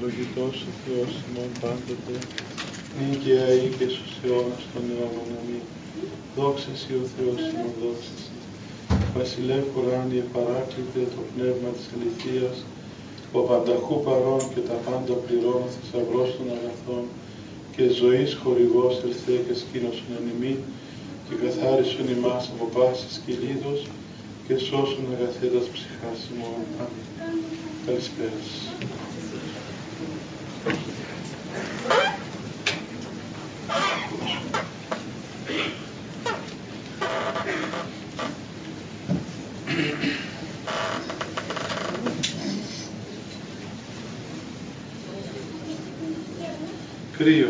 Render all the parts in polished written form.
ευλογητός ο Θεός ημών πάντοτε, νυν και αεί και στους αιώνας των αιώνων. Αμήν. Δόξα Συ ο Θεός ημών, δόξα Συ. Βασιλεύ ουράνιε παράκλητε το πνεύμα της αληθείας, ο πανταχού παρών και τα πάντα πληρών, θησαυρός των αγαθών και ζωής χορηγός ελθέ και σκήνωσον εν ημίν και καθάρισον ημάς από πάσης κυλίδος και σώσον αγαθέτας ψυχάς ημών. Αμήν. Καλησπέρα σας. Κρύο.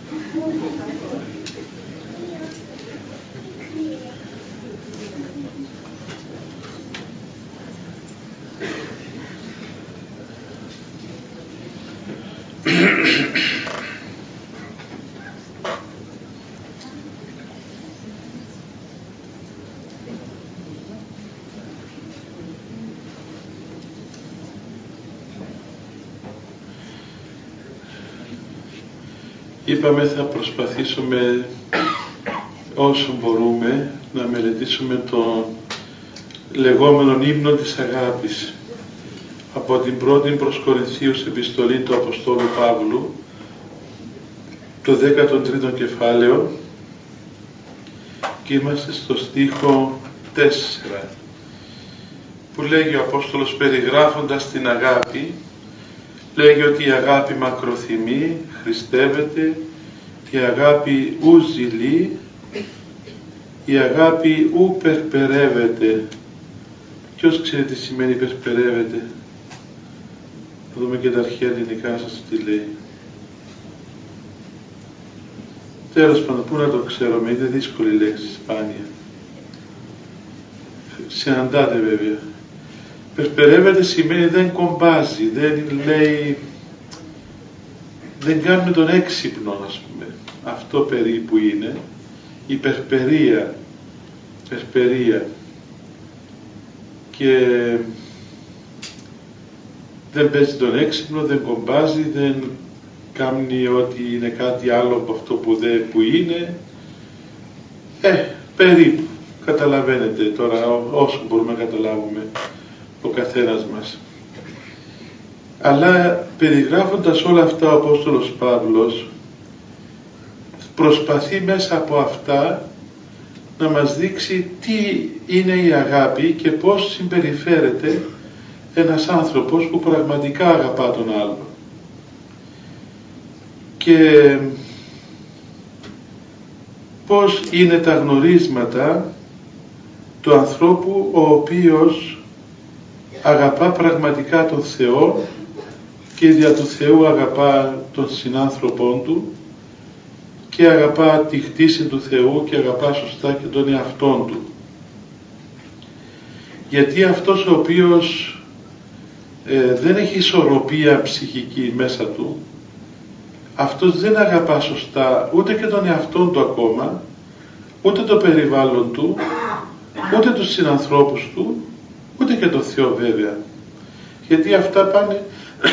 Είπαμε θα προσπαθήσουμε όσο μπορούμε να μελετήσουμε τον λεγόμενο ύμνο της αγάπης από την πρώτη προς Κορινθίους επιστολή του Αποστόλου Παύλου, το 13ο κεφάλαιο, και είμαστε στο στίχο 4, που λέγει ο Απόστολος περιγράφοντας την αγάπη, λέγει ότι η αγάπη μακροθυμεί, χριστεύεται, η αγάπη ου ζηλεί, η αγάπη ου περπερεύεται. Ποιος ξέρει τι σημαίνει περπερεύεται? Θα δούμε και τα αρχαία ελληνικά να σας τι λέει. Τέλος πάντων, πού να το ξέρουμε, είναι δύσκολη λέξη, σπάνια. Συναντάτε βέβαια. Περπερεύεται σημαίνει δεν κομπάζει, δεν λέει, δεν κάνουμε τον έξυπνο, ας πούμε. Αυτό περίπου είναι η περπερία. Και δεν παίζει τον έξυπνο, δεν κομπάζει, δεν κάνει ότι είναι κάτι άλλο από αυτό που είναι. Περίπου. Καταλαβαίνετε τώρα όσο μπορούμε να καταλάβουμε ο καθένας μας. Αλλά περιγράφοντας όλα αυτά ο Απόστολος Παύλος προσπαθεί μέσα από αυτά να μας δείξει τι είναι η αγάπη και πώς συμπεριφέρεται ένας άνθρωπος που πραγματικά αγαπά τον άλλον. Και πώς είναι τα γνωρίσματα του ανθρώπου ο οποίος αγαπά πραγματικά τον Θεό και δια του Θεού αγαπά τον συνάνθρωπον του και αγαπά τη χτίση του Θεού και αγαπά σωστά και τον εαυτόν του. Γιατί αυτός ο οποίος δεν έχει ισορροπία ψυχική μέσα του, αυτός δεν αγαπά σωστά ούτε και τον εαυτόν του ακόμα, ούτε το περιβάλλον του, ούτε τους συνανθρώπους του, ούτε και το Θεό βέβαια. Γιατί αυτά πάνε...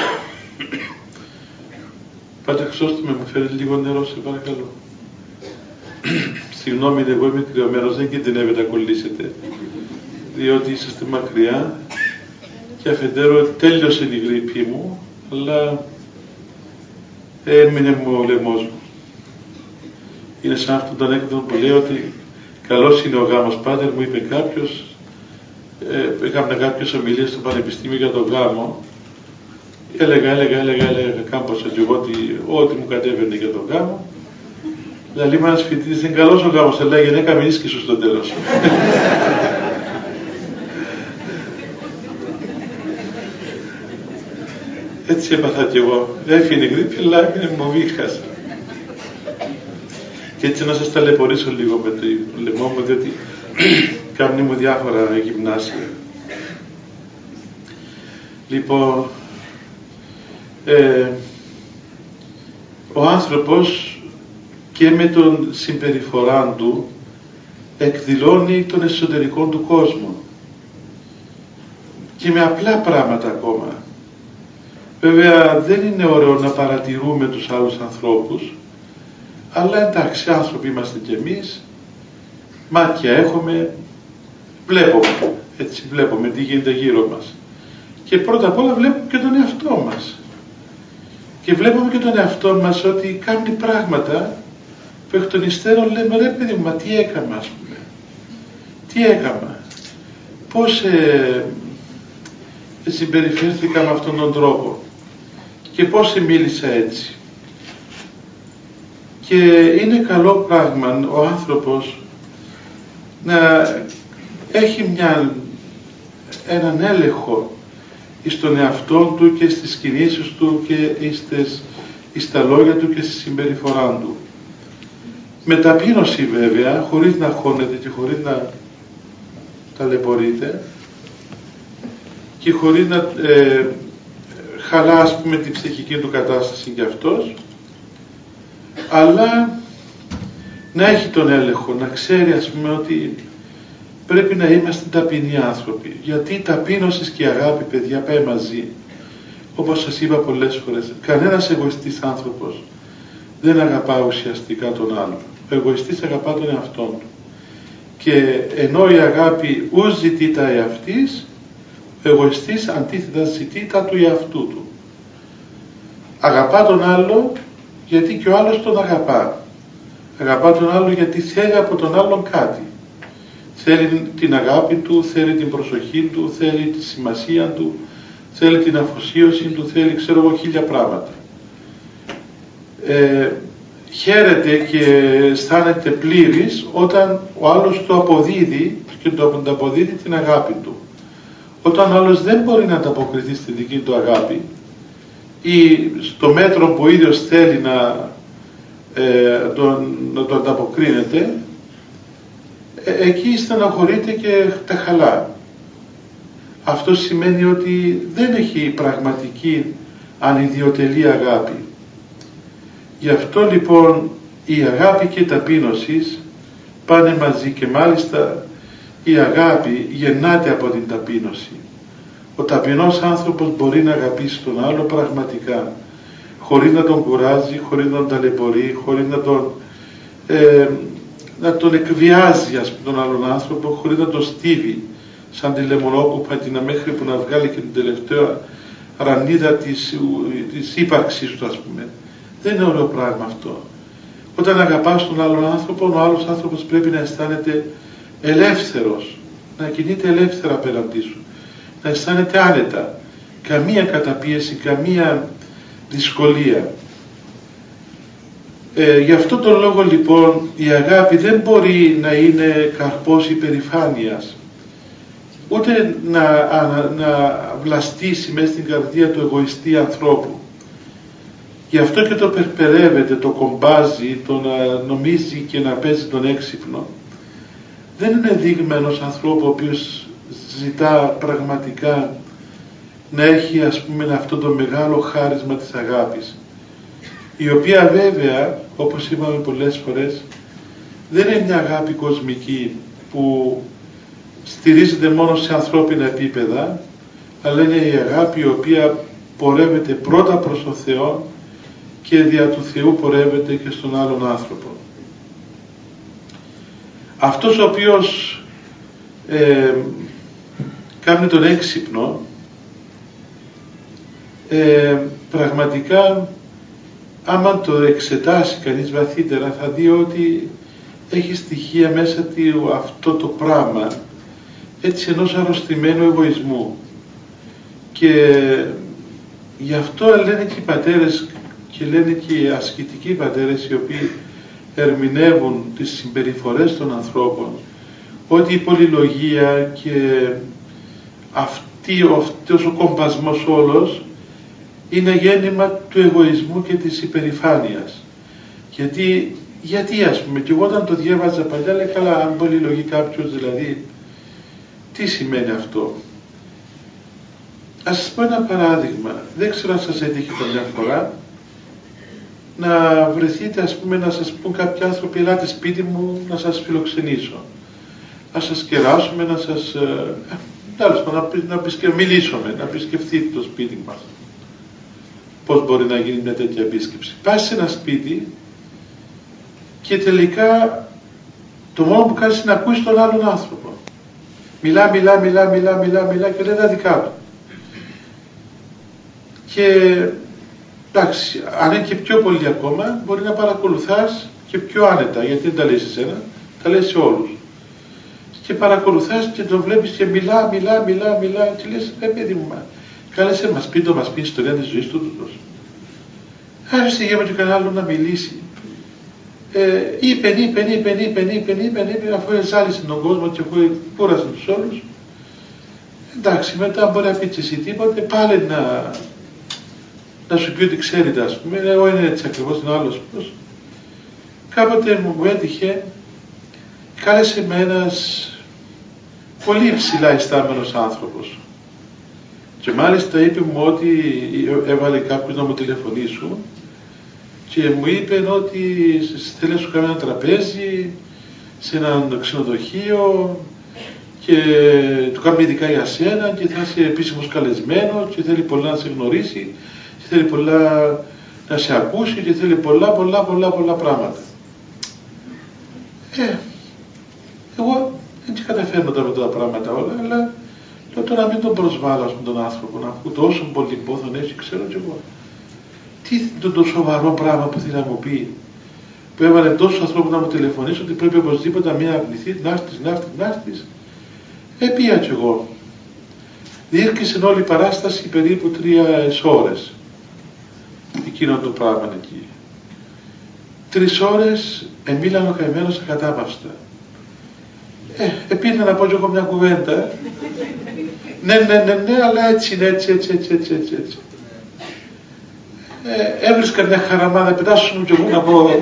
Πάτε χρυσώστε με, μου φέρει λίγο νερό, σε παρακαλώ. Συγγνώμη, εγώ είμαι κρυωμένος, δεν κινδυνεύετε να κολλήσετε, διότι είσαστε μακριά και αφεντέρου τέλειωσε η γρήπη μου, αλλά έμεινε μου ο λαιμός μου. Είναι σαν αυτόν τον έκδοτο που λέει ότι καλός είναι ο γάμος, πάτερ, μου είπε κάποιος. Έκανα κάποιες ομιλίες στο Πανεπιστήμιο για τον γάμο. Έλεγα κάμποσα και εγώ ό,τι μου κατέβαινε για τον γάμο. Δηλαδή με ένας φοιτητής είναι καλός ο γάμος, αλλά η γυναίκα με ίσκησε στο τέλος. Έτσι έπαθα κι εγώ. Έφυγε η γρήπη, αλλά έμεινε μου βήχας. Και έτσι να σας ταλαιπωρήσω λίγο με το λαιμό μου, διότι κάνει μου διάφορα γυμνάσια. Λοιπόν, ο άνθρωπος και με τον συμπεριφορά του εκδηλώνει τον εσωτερικό του κόσμο. Και με απλά πράγματα ακόμα. Βέβαια δεν είναι ωραίο να παρατηρούμε τους άλλους ανθρώπους, αλλά εντάξει, άνθρωποι είμαστε κι εμείς, μάτια έχουμε, βλέπουμε, έτσι βλέπουμε τι γίνεται γύρω μας. Και πρώτα απ' όλα βλέπουμε και τον εαυτό μας. Και βλέπουμε και τον εαυτό μας ότι κάνει πράγματα που εκ των υστέρων λέμε, ρε παιδί μου, μα τι έκανα, ας πούμε. Τι έκανα. Πώς συμπεριφέρθηκα με αυτόν τον τρόπο. Και πώς μίλησα έτσι. Και είναι καλό πράγμα ο άνθρωπος να έχει έναν έλεγχο στον εαυτό του και στις κινήσεις του και στα λόγια του και στη συμπεριφορά του. Με ταπείνωση βέβαια, χωρίς να αγχώνεται και χωρίς να ταλαιπωρείται και χωρίς να χαλά, ας πούμε, την ψυχική του κατάσταση κι αυτός, αλλά να έχει τον έλεγχο, να ξέρει, ας πούμε, ότι πρέπει να είμαστε ταπεινοί άνθρωποι. Γιατί η ταπείνωση και η αγάπη, παιδιά, πάει μαζί. Όπως σας είπα πολλές φορές, κανένας εγωιστής άνθρωπος δεν αγαπά ουσιαστικά τον άλλον. Ο εγωιστής αγαπά τον εαυτόν του. Και ενώ η αγάπη ους ζητεί τα εαυτής, ο εγωιστής αντίθετα ζητεί τα του εαυτού του. Αγαπά τον άλλο γιατί και ο άλλος τον αγαπά. Αγαπά τον άλλο γιατί θέλει από τον άλλον κάτι. Θέλει την αγάπη του, θέλει την προσοχή του, θέλει τη σημασία του, θέλει την αφοσίωση του, θέλει, ξέρω εγώ, 1000 πράγματα. Χαίρεται και αισθάνεται πλήρης όταν ο άλλος του αποδίδει και του αποδίδει την αγάπη του. Όταν ο άλλος δεν μπορεί να ανταποκριθεί στη δική του αγάπη ή στο μέτρο που ο ίδιος θέλει να το ανταποκρίνεται, εκεί στεναχωρείται και τα χαλά. Αυτό σημαίνει ότι δεν έχει πραγματική ανιδιοτελή αγάπη. Γι' αυτό λοιπόν η αγάπη και η ταπείνωση πάνε μαζί και μάλιστα η αγάπη γεννάται από την ταπείνωση. Ο ταπεινός άνθρωπος μπορεί να αγαπήσει τον άλλο πραγματικά, χωρίς να τον κουράζει, χωρίς να τον ταλαιπωρεί, χωρίς να τον εκβιάζει, ας πούμε, τον άλλον άνθρωπο, χωρίς να τον στίβει σαν τη λεμονόκουπα μέχρι που να βγάλει και την τελευταία ρανίδα της ύπαρξής του, ας πούμε. Δεν είναι ωραίο πράγμα αυτό. Όταν αγαπάς τον άλλον άνθρωπο, ο άλλος άνθρωπος πρέπει να αισθάνεται ελεύθερος, να κινείται ελεύθερα απέναντί σου, να αισθάνεται άνετα, καμία καταπίεση, καμία δυσκολία. Γι' αυτόν τον λόγο λοιπόν η αγάπη δεν μπορεί να είναι καρπός υπερηφάνειας, ούτε να βλαστήσει μέσα στην καρδία του εγωιστή ανθρώπου. Γι' αυτό και το περπερεύεται, το κομπάζει, το να νομίζει και να παίζει τον έξυπνο. Δεν είναι δείγμα ενός ανθρώπου ο οποίος ζητά πραγματικά να έχει, ας πούμε, αυτό το μεγάλο χάρισμα της αγάπης, η οποία βέβαια, όπως είπαμε πολλές φορές, δεν είναι μια αγάπη κοσμική που στηρίζεται μόνο σε ανθρώπινα επίπεδα, αλλά είναι η αγάπη η οποία πορεύεται πρώτα προς τον Θεό και δια του Θεού πορεύεται και στον άλλον άνθρωπο. Αυτός ο οποίος κάνει τον έξυπνο, πραγματικά άμα το εξετάσει κανείς βαθύτερα θα δει ότι έχει στοιχεία μέσα του αυτό το πράγμα έτσι ενός αρρωστημένου εγωισμού. Και γι' αυτό λένε και οι πατέρες και λένε και οι ασκητικοί πατέρες οι οποίοι ερμηνεύουν τις συμπεριφορές των ανθρώπων, ότι η πολυλογία και αυτός ο κομπασμός όλος είναι γέννημα του εγωισμού και της υπερηφάνειας. Γιατί ας πούμε, και εγώ όταν το διέβαζα παλιά λέει, καλά, αν πολυλογεί κάποιος, δηλαδή τι σημαίνει αυτό. Ας σας πω ένα παράδειγμα, δεν ξέρω αν σας έτυχε καμιά φορά να βρεθείτε, ας πούμε, να σας πούν κάποιοι άνθρωποι, ελάτε σπίτι μου να σας φιλοξενήσω, να σας κεράσουμε, να σας μιλήσουμε, να επισκεφτείτε το σπίτι μας. πώς μπορεί να γίνει μια τέτοια επίσκεψη. Πας σε ένα σπίτι και τελικά το μόνο που κάνεις είναι να ακούεις τον άλλον άνθρωπο. Μιλά και λέει τα δικά του. Και εντάξει, αν είναι και πιο πολύ ακόμα, μπορεί να παρακολουθάς και πιο άνετα, γιατί δεν τα λέει σε εσένα, τα λέει σε όλους. Και παρακολουθάς και τον βλέπεις και μιλά και λες, παιδί μου, κάλεσε μας πει την ιστορία της ζωής του τούτος. Άφησε γέμα και κανένα άλλο να μιλήσει. Είπε, αφού εζάλισε τον κόσμο και αφού κούρασε τους όλους. Εντάξει, μετά μπορεί να πει και εσύ τίποτε, πάλι να σου πει ότι ξέρετε, ας πούμε, εγώ είναι έτσι ακριβώς, είναι άλλος πώς. Κάποτε μου έτυχε, κάλεσε με ένας πολύ υψηλά αισθάμενος άνθρωπος. Και μάλιστα είπε μου ότι έβαλε κάποιος να μου τηλεφωνήσουν και μου είπε ότι θέλει να σου κάνει ένα τραπέζι σε ένα ξενοδοχείο και του κάνουμε ειδικά για σένα και θα είσαι επίσημος καλεσμένος και θέλει πολλά να σε γνωρίσει και θέλει πολλά να σε ακούσει και θέλει πολλά πράγματα. Εγώ δεν καταφέρνω τα με τα πράγματα όλα, αλλά λέω τώρα μην τον προσβάλλω ας πούμε, τον άνθρωπο, να ακούω τόσο πολύ πόθον έτσι, ξέρω κι εγώ. Τι είναι το σοβαρό πράγμα που θέλει να μου πει, που έβαλε τόσους ανθρώπους να μου τηλεφωνήσουν ότι πρέπει οπωσδήποτε να μην αρνηθεί, να έρθεις. Πήγα κι εγώ. Διήρκησε όλη η παράσταση περίπου 3 ώρες. Εκείνο το πράγμα εκεί. 3 ώρες μίλανε ο καημένος ακατάπαυστα. Επήρθα να πω κι εγώ μια κουβέντα. Ναι, αλλά έτσι είναι, έτσι. Έβρισκα μια χαραμάδα, πετάσουν κι εγώ να πω.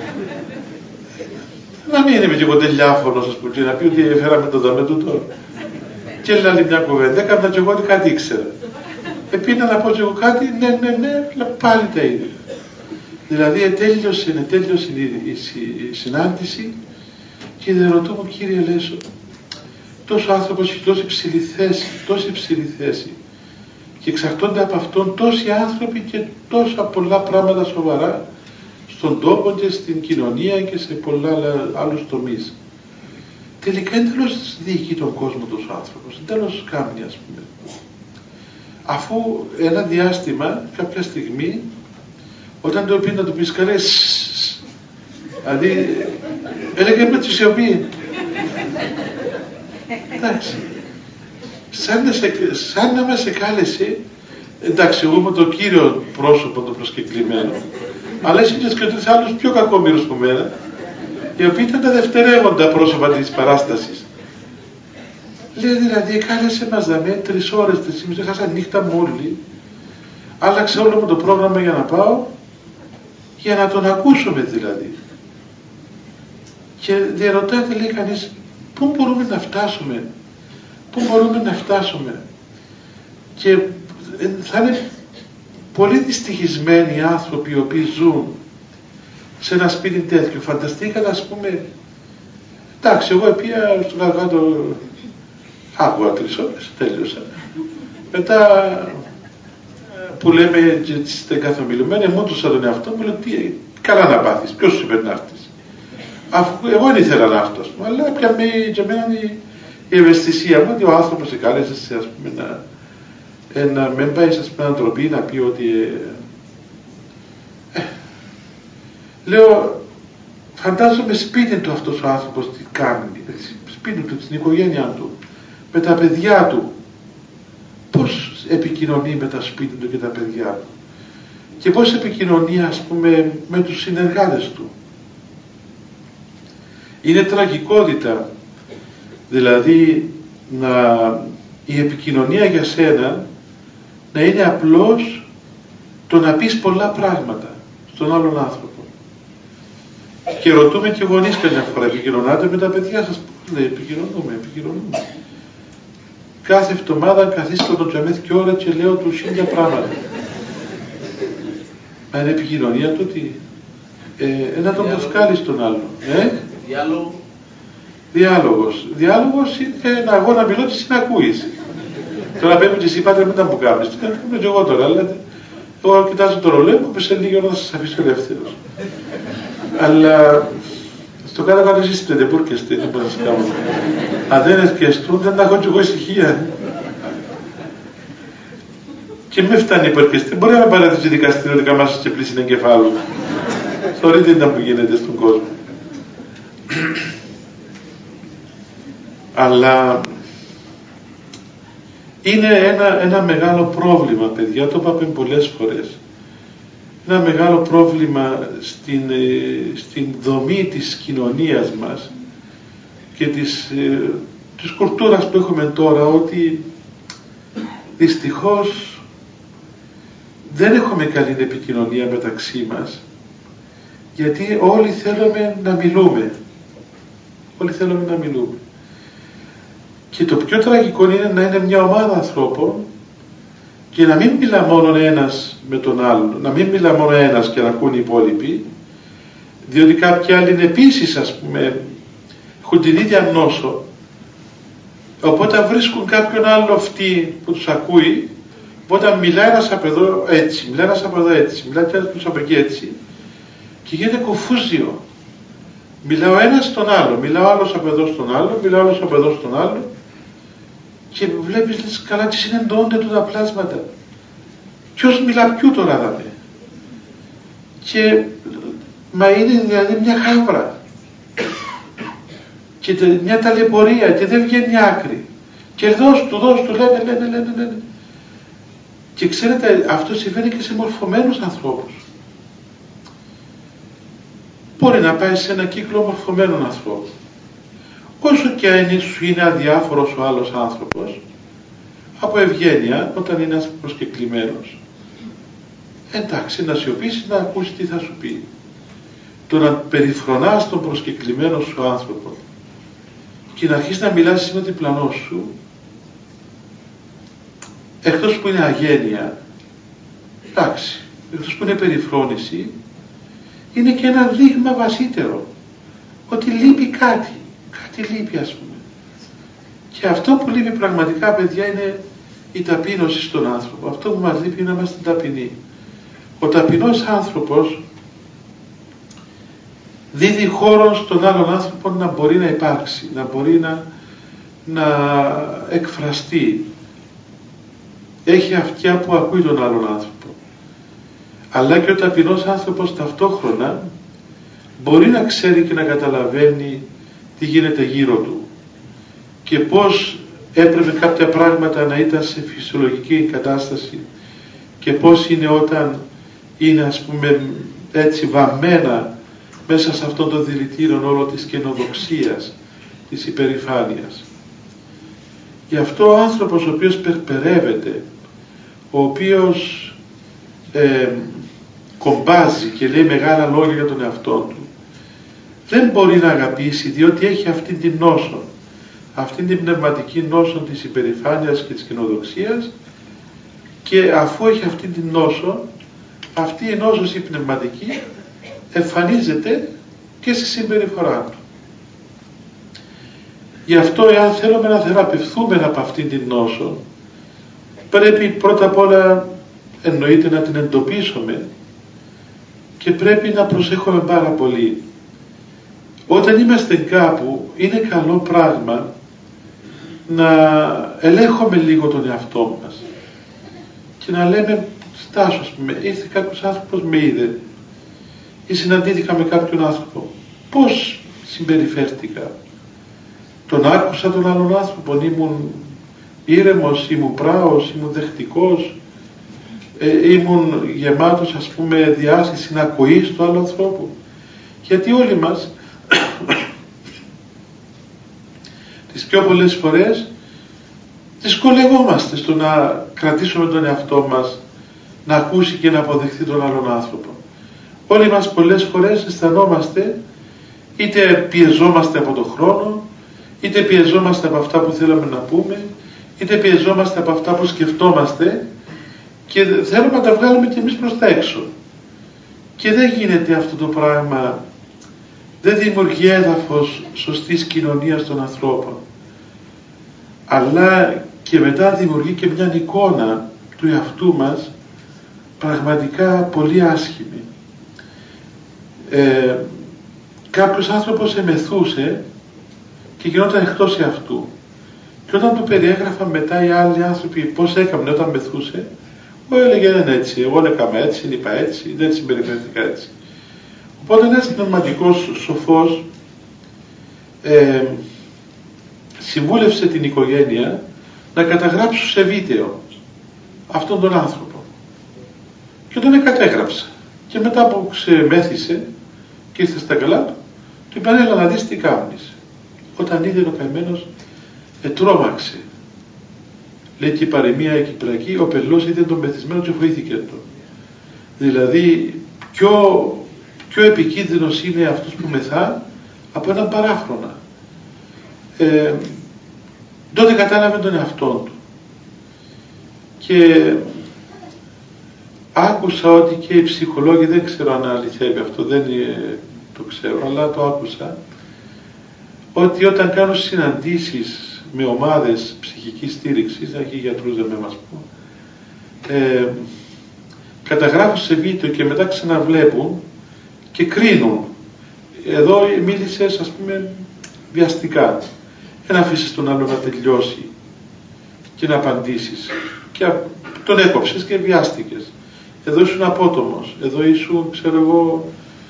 Να μην είμαι κι εγώ τελειάφωνος, ας πούμε, και να πει ότι έφεραμε το δάμε τούτο. Και έλεγα άλλη μια κουβέντα, έκανα κι εγώ ότι κάτι ήξερα. Επήρθα να πω κι εγώ κάτι, ναι, αλλά πάλι τα ίδια. Δηλαδή τέλειωσε η συνάντηση και δεν ρωτώ μου, κύριε Λέσο, τόσο άνθρωπος έχει τόση υψηλή θέση και εξαρτώνται από αυτόν τόσοι άνθρωποι και τόσα πολλά πράγματα σοβαρά στον τόπο και στην κοινωνία και σε πολλά άλλους τομείς. Τελικά είναι τέλος διοικεί τον κόσμο τόσο άνθρωπος, είναι τέλος κάνει ας πούμε. Αφού ένα διάστημα, κάποια στιγμή, όταν το πει να του πεις καλέ, δηλαδή έλεγε με τη σιωπή. Εντάξει. Σαν να με κάλεσε, εντάξει, εγώ είμαι το κύριο πρόσωπο το προσκεκλημένο, αλλά είσαι και 3 άλλους πιο κακόμοιρους από μένα, οι οποίοι ήταν τα δευτερεύοντα πρόσωπα της παράστασης. Λέει δηλαδή, κάλεσε μας δαμέ 3 ώρες, 3,5, έχασα νύχτα μου όλοι, άλλαξε όλο μου το πρόγραμμα για να πάω, για να τον ακούσουμε δηλαδή. Και διαρωτάται, λέει κανείς, πού μπορούμε να φτάσουμε. Και θα είναι πολύ δυστυχισμένοι οι άνθρωποι οι οποίοι ζουν σε ένα σπίτι τέτοιο. Φανταστήκατε, ας πούμε, εντάξει, εγώ πήγα στο κάτω, άκουγα 3 ώρες, τέλειωσα. Μετά που λέμε και στην καθομιλουμένη, μου έδωσα τον εαυτό μου, λέω τι καλά να πάθεις, ποιος σου είπε να έρθεις. Αφού εγώ δεν ήθελα να έρθω, αλλά πια για μένα η ευαισθησία μου ότι ο άνθρωπος σε κάλεσε σε, ας πούμε, να μην πάει σε ντροπή να πει ότι λέω, φαντάζομαι σπίτι του αυτός ο άνθρωπος τι κάνει, σπίτι του, στην οικογένειά του, με τα παιδιά του, πώς επικοινωνεί με τα σπίτι του και τα παιδιά του και πώς επικοινωνεί, ας πούμε, με τους συνεργάτες του. Είναι τραγικότητα, δηλαδή η επικοινωνία για σένα να είναι απλώς το να πεις πολλά πράγματα στον άλλον άνθρωπο. Και ρωτούμε και γονείς καμιά φορά, επικοινωνάτε με τα παιδιά σας? Λέει, επικοινωνούμε. Κάθε εβδομάδα καθίστε τον τζαμέθ και ώρα και λέω του 1000 πράγματα. Μα είναι επικοινωνία το τι? Να τον προσκάλεις τον άλλον. Διάλογος είναι εγώ να μιλώ και εσύ να ακούεις. Τώρα πρέπει και εσύ πάτε μετά που κάνεις. Τι κάνω και εγώ τώρα, αλλά Εγώ κοιτάζω το ρολόι μου, σε λίγη ώρα θα σας αφήσω ελεύθερος. Αλλά στο κάτω-κάτω εσείς πεντεπούρκεστε, δεν μπορώ να σας κάνω. Αν δεν ευκαιαστούν, δεν θα έχω κι εγώ ησυχία. Και με φτάνει η υπερκεστή. Μπορεί να με πάρετε στο δικαστήριο ότι καμάσως και πλήση εγκεφάλου. Θεωρείτε τι που γίνεται στον κόσμο. Αλλά είναι ένα μεγάλο πρόβλημα, παιδιά, το είπαμε πολλές φορές. Ένα μεγάλο πρόβλημα στην δομή της κοινωνίας μας και της κουλτούρας που έχουμε τώρα, ότι δυστυχώς δεν έχουμε καλή επικοινωνία μεταξύ μας, γιατί όλοι θέλουμε να μιλούμε. Όλοι θέλουμε να μιλούμε. Και το πιο τραγικό είναι να είναι μια ομάδα ανθρώπων και να μην μιλά μόνο ένας με τον άλλον, να μην μιλά μόνο ένας και να ακούν οι υπόλοιποι, διότι κάποιοι άλλοι είναι επίσης, ας πούμε, έχουν την ίδια νόσο, οπότε βρίσκουν κάποιον άλλο αυτή που τους ακούει, οπότε μιλάει ένας από εδώ έτσι, μιλάει ένας από εδώ έτσι, μιλάει ένας από εκεί έτσι, και γίνεται κοφούζιο. Μιλάω ένας στον άλλο, μιλάω άλλος από εδώ στον άλλο, μιλάω άλλος από εδώ στον άλλο, και βλέπεις, λες, καλά, τι συνεντώνται τούτα πλάσματα. Ποιος μιλά ποιου τώρα, δάμε. Και μα είναι δηλαδή μια χάβρα και μια ταλαιπωρία και δεν βγαίνει άκρη. Και δώσ' του, λένε. Και ξέρετε, αυτό συμβαίνει και σε μορφωμένους ανθρώπους. Μπορεί να πάει σε ένα κύκλο μορφωμένων ανθρώπων. Όσο και αν σου είναι αδιάφορος ο άλλος άνθρωπος, από ευγένεια, όταν είναι προσκεκλημένος, εντάξει, να σιωπήσει, να ακούσει τι θα σου πει. Το να περιφρονάς τον προσκεκλημένο σου άνθρωπο και να αρχίσεις να μιλάς με τον διπλανό σου, εκτός που είναι αγένεια, εντάξει, εκτός που είναι περιφρόνηση, είναι και ένα δείγμα βασίτερο ότι λείπει κάτι λείπει, ας πούμε. Και αυτό που λείπει πραγματικά, παιδιά, είναι η ταπείνωση στον άνθρωπο. Αυτό που μας λείπει είναι να είμαστε ταπεινοί. Ο ταπεινός άνθρωπος δίδει χώρο στον άλλον άνθρωπο να μπορεί να υπάρξει, να μπορεί να εκφραστεί. Έχει αυτιά που ακούει τον άλλον άνθρωπο. Αλλά και ο ταπεινός άνθρωπος ταυτόχρονα μπορεί να ξέρει και να καταλαβαίνει τι γίνεται γύρω του και πώς έπρεπε κάποια πράγματα να ήταν σε φυσιολογική κατάσταση και πώς είναι όταν είναι, ας πούμε, έτσι βαμμένα μέσα σε αυτό το δηλητήριο όλο της καινοδοξίας, της υπερηφάνειας. Γι' αυτό ο άνθρωπος ο οποίος περπερεύεται, ο οποίος κομπάζει και λέει μεγάλα λόγια για τον εαυτό του, δεν μπορεί να αγαπήσει, διότι έχει αυτή την νόσο, αυτή την πνευματική νόσο της υπερηφάνειας και της καινοδοξίας, και αφού έχει αυτή την νόσο, αυτή η νόσος η πνευματική εμφανίζεται και στη συμπεριφορά του. Γι' αυτό, εάν θέλουμε να θεραπευθούμε από αυτή την νόσο, πρέπει πρώτα απ' όλα, εννοείται, να την εντοπίσουμε και πρέπει να προσέχουμε πάρα πολύ. Όταν είμαστε κάπου, είναι καλό πράγμα να ελέγχουμε λίγο τον εαυτό μας και να λέμε, στάσου, ας πούμε, ήρθε κάποιος άνθρωπος, με είδε ή συναντήθηκα με κάποιον άνθρωπο, πώς συμπεριφέρθηκα, τον άκουσα τον άλλον άνθρωπο, ήμουν ήρεμος, ήμουν πράος, ήμουν δεχτικός, ήμουν γεμάτος, ας πούμε, διάσχεση να ακουείς του άλλου ανθρώπου. Γιατί όλοι μας τις πιο πολλές φορές δυσκολευόμαστε στο να κρατήσουμε τον εαυτό μας να ακούσει και να αποδεχθεί τον άλλον άνθρωπο. Όλοι μας πολλές φορές αισθανόμαστε, είτε πιεζόμαστε από τον χρόνο, είτε πιεζόμαστε από αυτά που θέλουμε να πούμε, είτε πιεζόμαστε από αυτά που σκεφτόμαστε και θέλουμε να τα βγάλουμε και εμείς προς τα έξω. Και δεν γίνεται αυτό το πράγμα, δεν δημιουργεί έδαφος σωστής κοινωνίας των ανθρώπων, αλλά και μετά δημιουργεί και μια εικόνα του εαυτού μας πραγματικά πολύ άσχημη. Κάποιος άνθρωπος εμεθούσε και γινόταν εκτός εαυτού. Και όταν του περιέγραφαν μετά οι άλλοι άνθρωποι πώς έκαμε όταν μεθούσε, έλεγε δεν έτσι, εγώ έκανα έτσι, είπα έτσι, δεν συμπεριφέρθηκα έτσι. Οπότε ένας πνευματικός σοφός συμβούλευσε την οικογένεια να καταγράψουν σε βίντεο αυτόν τον άνθρωπο. Και τον κατέγραψε. Και μετά που ξεμέθησε και ήρθε στα καλά του, του είπαν έλα να δεις τι κάνεις. Όταν είδε ο καημένος τρόμαξε. Λέει και η παροιμία η κυπριακή, ο πελός είδε τον μεθυσμένο και φοήθηκε το. Δηλαδή πιο επικίνδυνος είναι αυτός που μεθά από έναν παράφρονα. Τότε κατάλαβε τον εαυτό του. Και άκουσα ότι και οι ψυχολόγοι, δεν ξέρω αν αληθεύει αυτό, δεν το ξέρω, αλλά το άκουσα, ότι όταν κάνουν συναντήσεις με ομάδες ψυχικής στήριξης, εκεί γιατρούς δεν με μας πω, καταγράφουν σε βίντεο και μετά ξαναβλέπουν και κρίνουν. Εδώ μίλησες, ας πούμε, βιαστικά. Δεν αφήσεις τον άλλο να τελειώσει και να απαντήσεις. Και τον έκοψες και βιάστηκες. Εδώ ήσουν απότομος. Εδώ ήσουν, ξέρω εγώ,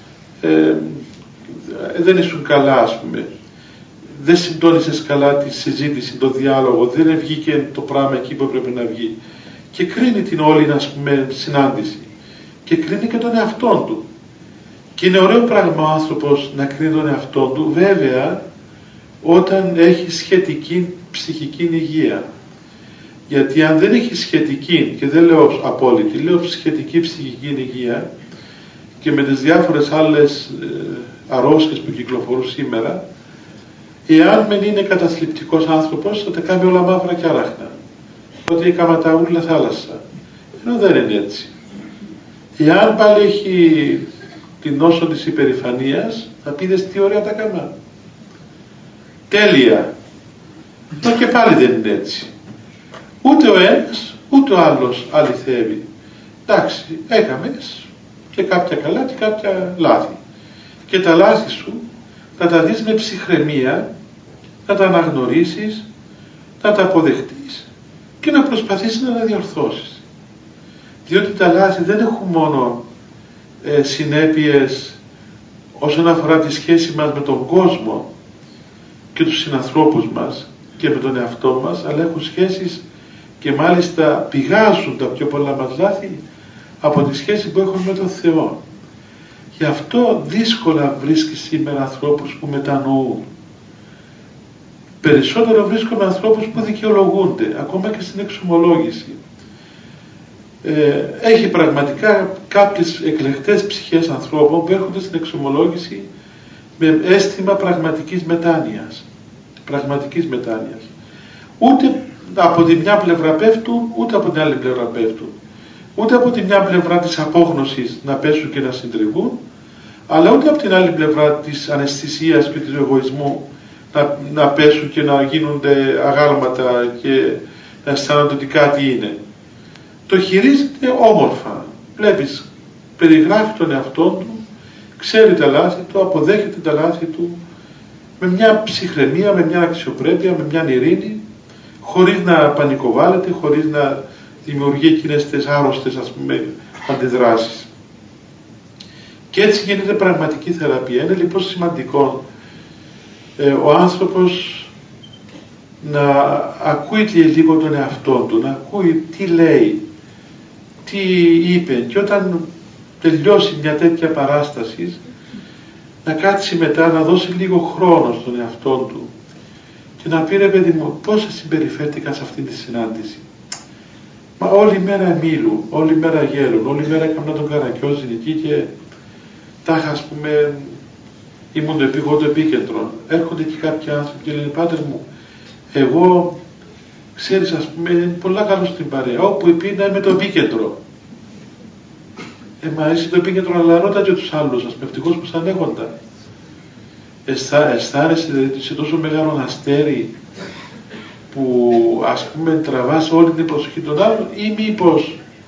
δεν ήσουν καλά, ας πούμε. Δεν συντόνισες καλά τη συζήτηση, το διάλογο. Δεν βγήκε το πράγμα εκεί που έπρεπε να βγει. Και κρίνει την όλη, ας πούμε, συνάντηση. Και κρίνει και τον εαυτό του. Και είναι ωραίο πράγμα ο άνθρωπος να κρίνει τον εαυτό του, βέβαια, όταν έχει σχετική ψυχική υγεία. Γιατί αν δεν έχει σχετική, και δεν λέω απόλυτη, λέω σχετική ψυχική υγεία, και με τις διάφορες άλλες αρρώστιες που κυκλοφορούν σήμερα, εάν μεν είναι καταθλιπτικός άνθρωπος, θα τα κάνει όλα μαύρα και άραχνα. Ότι έκαμα τα ούλα θάλασσα. Ενώ δεν είναι έτσι. Εάν πάλι έχει την νόσο της υπερηφανίας, θα πείτε τι ωραία τα κάμα. Τέλεια. Μα και πάλι δεν είναι έτσι. Ούτε ο ένας, ούτε ο άλλος αληθεύει. Εντάξει, έκαμες και κάποια καλά και κάποια λάθη. Και τα λάθη σου να τα δεις με ψυχραιμία, να τα αναγνωρίσεις, να τα αποδεχτείς και να προσπαθήσεις να τα διορθώσεις. Διότι τα λάθη δεν έχουν μόνο συνέπειες όσον αφορά τη σχέση μας με τον κόσμο και τους συνανθρώπους μας και με τον εαυτό μας, αλλά έχουν σχέσεις και μάλιστα πηγάζουν τα πιο πολλά μας λάθη από τη σχέση που έχουμε με τον Θεό. Γι' αυτό δύσκολα βρίσκει σήμερα ανθρώπους που μετανοούν. Περισσότερο βρίσκουμε ανθρώπους που δικαιολογούνται, ακόμα και στην εξομολόγηση. Έχει πραγματικά κάποιες εκλεκτές ψυχές ανθρώπων που έρχονται στην εξομολόγηση με αίσθημα πραγματικής μετάνοιας. Πραγματικής μετάνοιας. Ούτε από τη μια πλευρά πέφτουν, ούτε από την άλλη πλευρά πέφτουν. Ούτε από τη μια πλευρά της απόγνωσης να πέσουν και να συντριβούν, αλλά ούτε από την άλλη πλευρά της αναισθησίας και του εγωισμού να πέσουν και να γίνονται αγάλματα και να αισθάνονται ότι κάτι είναι. Το χειρίζεται όμορφα. Βλέπεις, περιγράφει τον εαυτό του, ξέρει τα λάθη του, αποδέχεται τα λάθη του, με μια ψυχραιμία, με μια αξιοπρέπεια, με μια ειρήνη, χωρίς να πανικοβάλλεται, χωρίς να δημιουργεί εκείνες τις άρρωστες, ας πούμε, αντιδράσεις. Και έτσι γίνεται πραγματική θεραπεία. Είναι λοιπόν σημαντικό ο άνθρωπος να ακούει λίγο τον εαυτό του, να ακούει τι λέει, τι είπε, και όταν τελειώσει μια τέτοια παράσταση να κάτσει μετά, να δώσει λίγο χρόνο στον εαυτό του και να πει, ρε παιδί μου, πώς συμπεριφέρθηκα σε αυτή τη συνάντηση. Μα όλη μέρα μίλουν, όλη μέρα γέλουν, όλη μέρα έκανα τον καρακιόζη εκεί και τάχα, ας πούμε, ήμουν το επίκεντρο. Έρχονται και κάποιοι άνθρωποι και λένε, πάτερ μου, εγώ, ξέρεις, ας πούμε, είναι πολλά καλό στην παρέα, όπου πει να είμαι το επίκεντρο. Μα είσαι το επίκεντρο, αλλά ρώτα και τους άλλους, ας πούμε, ευτυχώς που σαν έχοντα. Αισθάνεσαι δηλαδή σε τόσο μεγάλο αστέρι που, ας πούμε, τραβάς όλη την προσοχή των άλλων, ή μήπως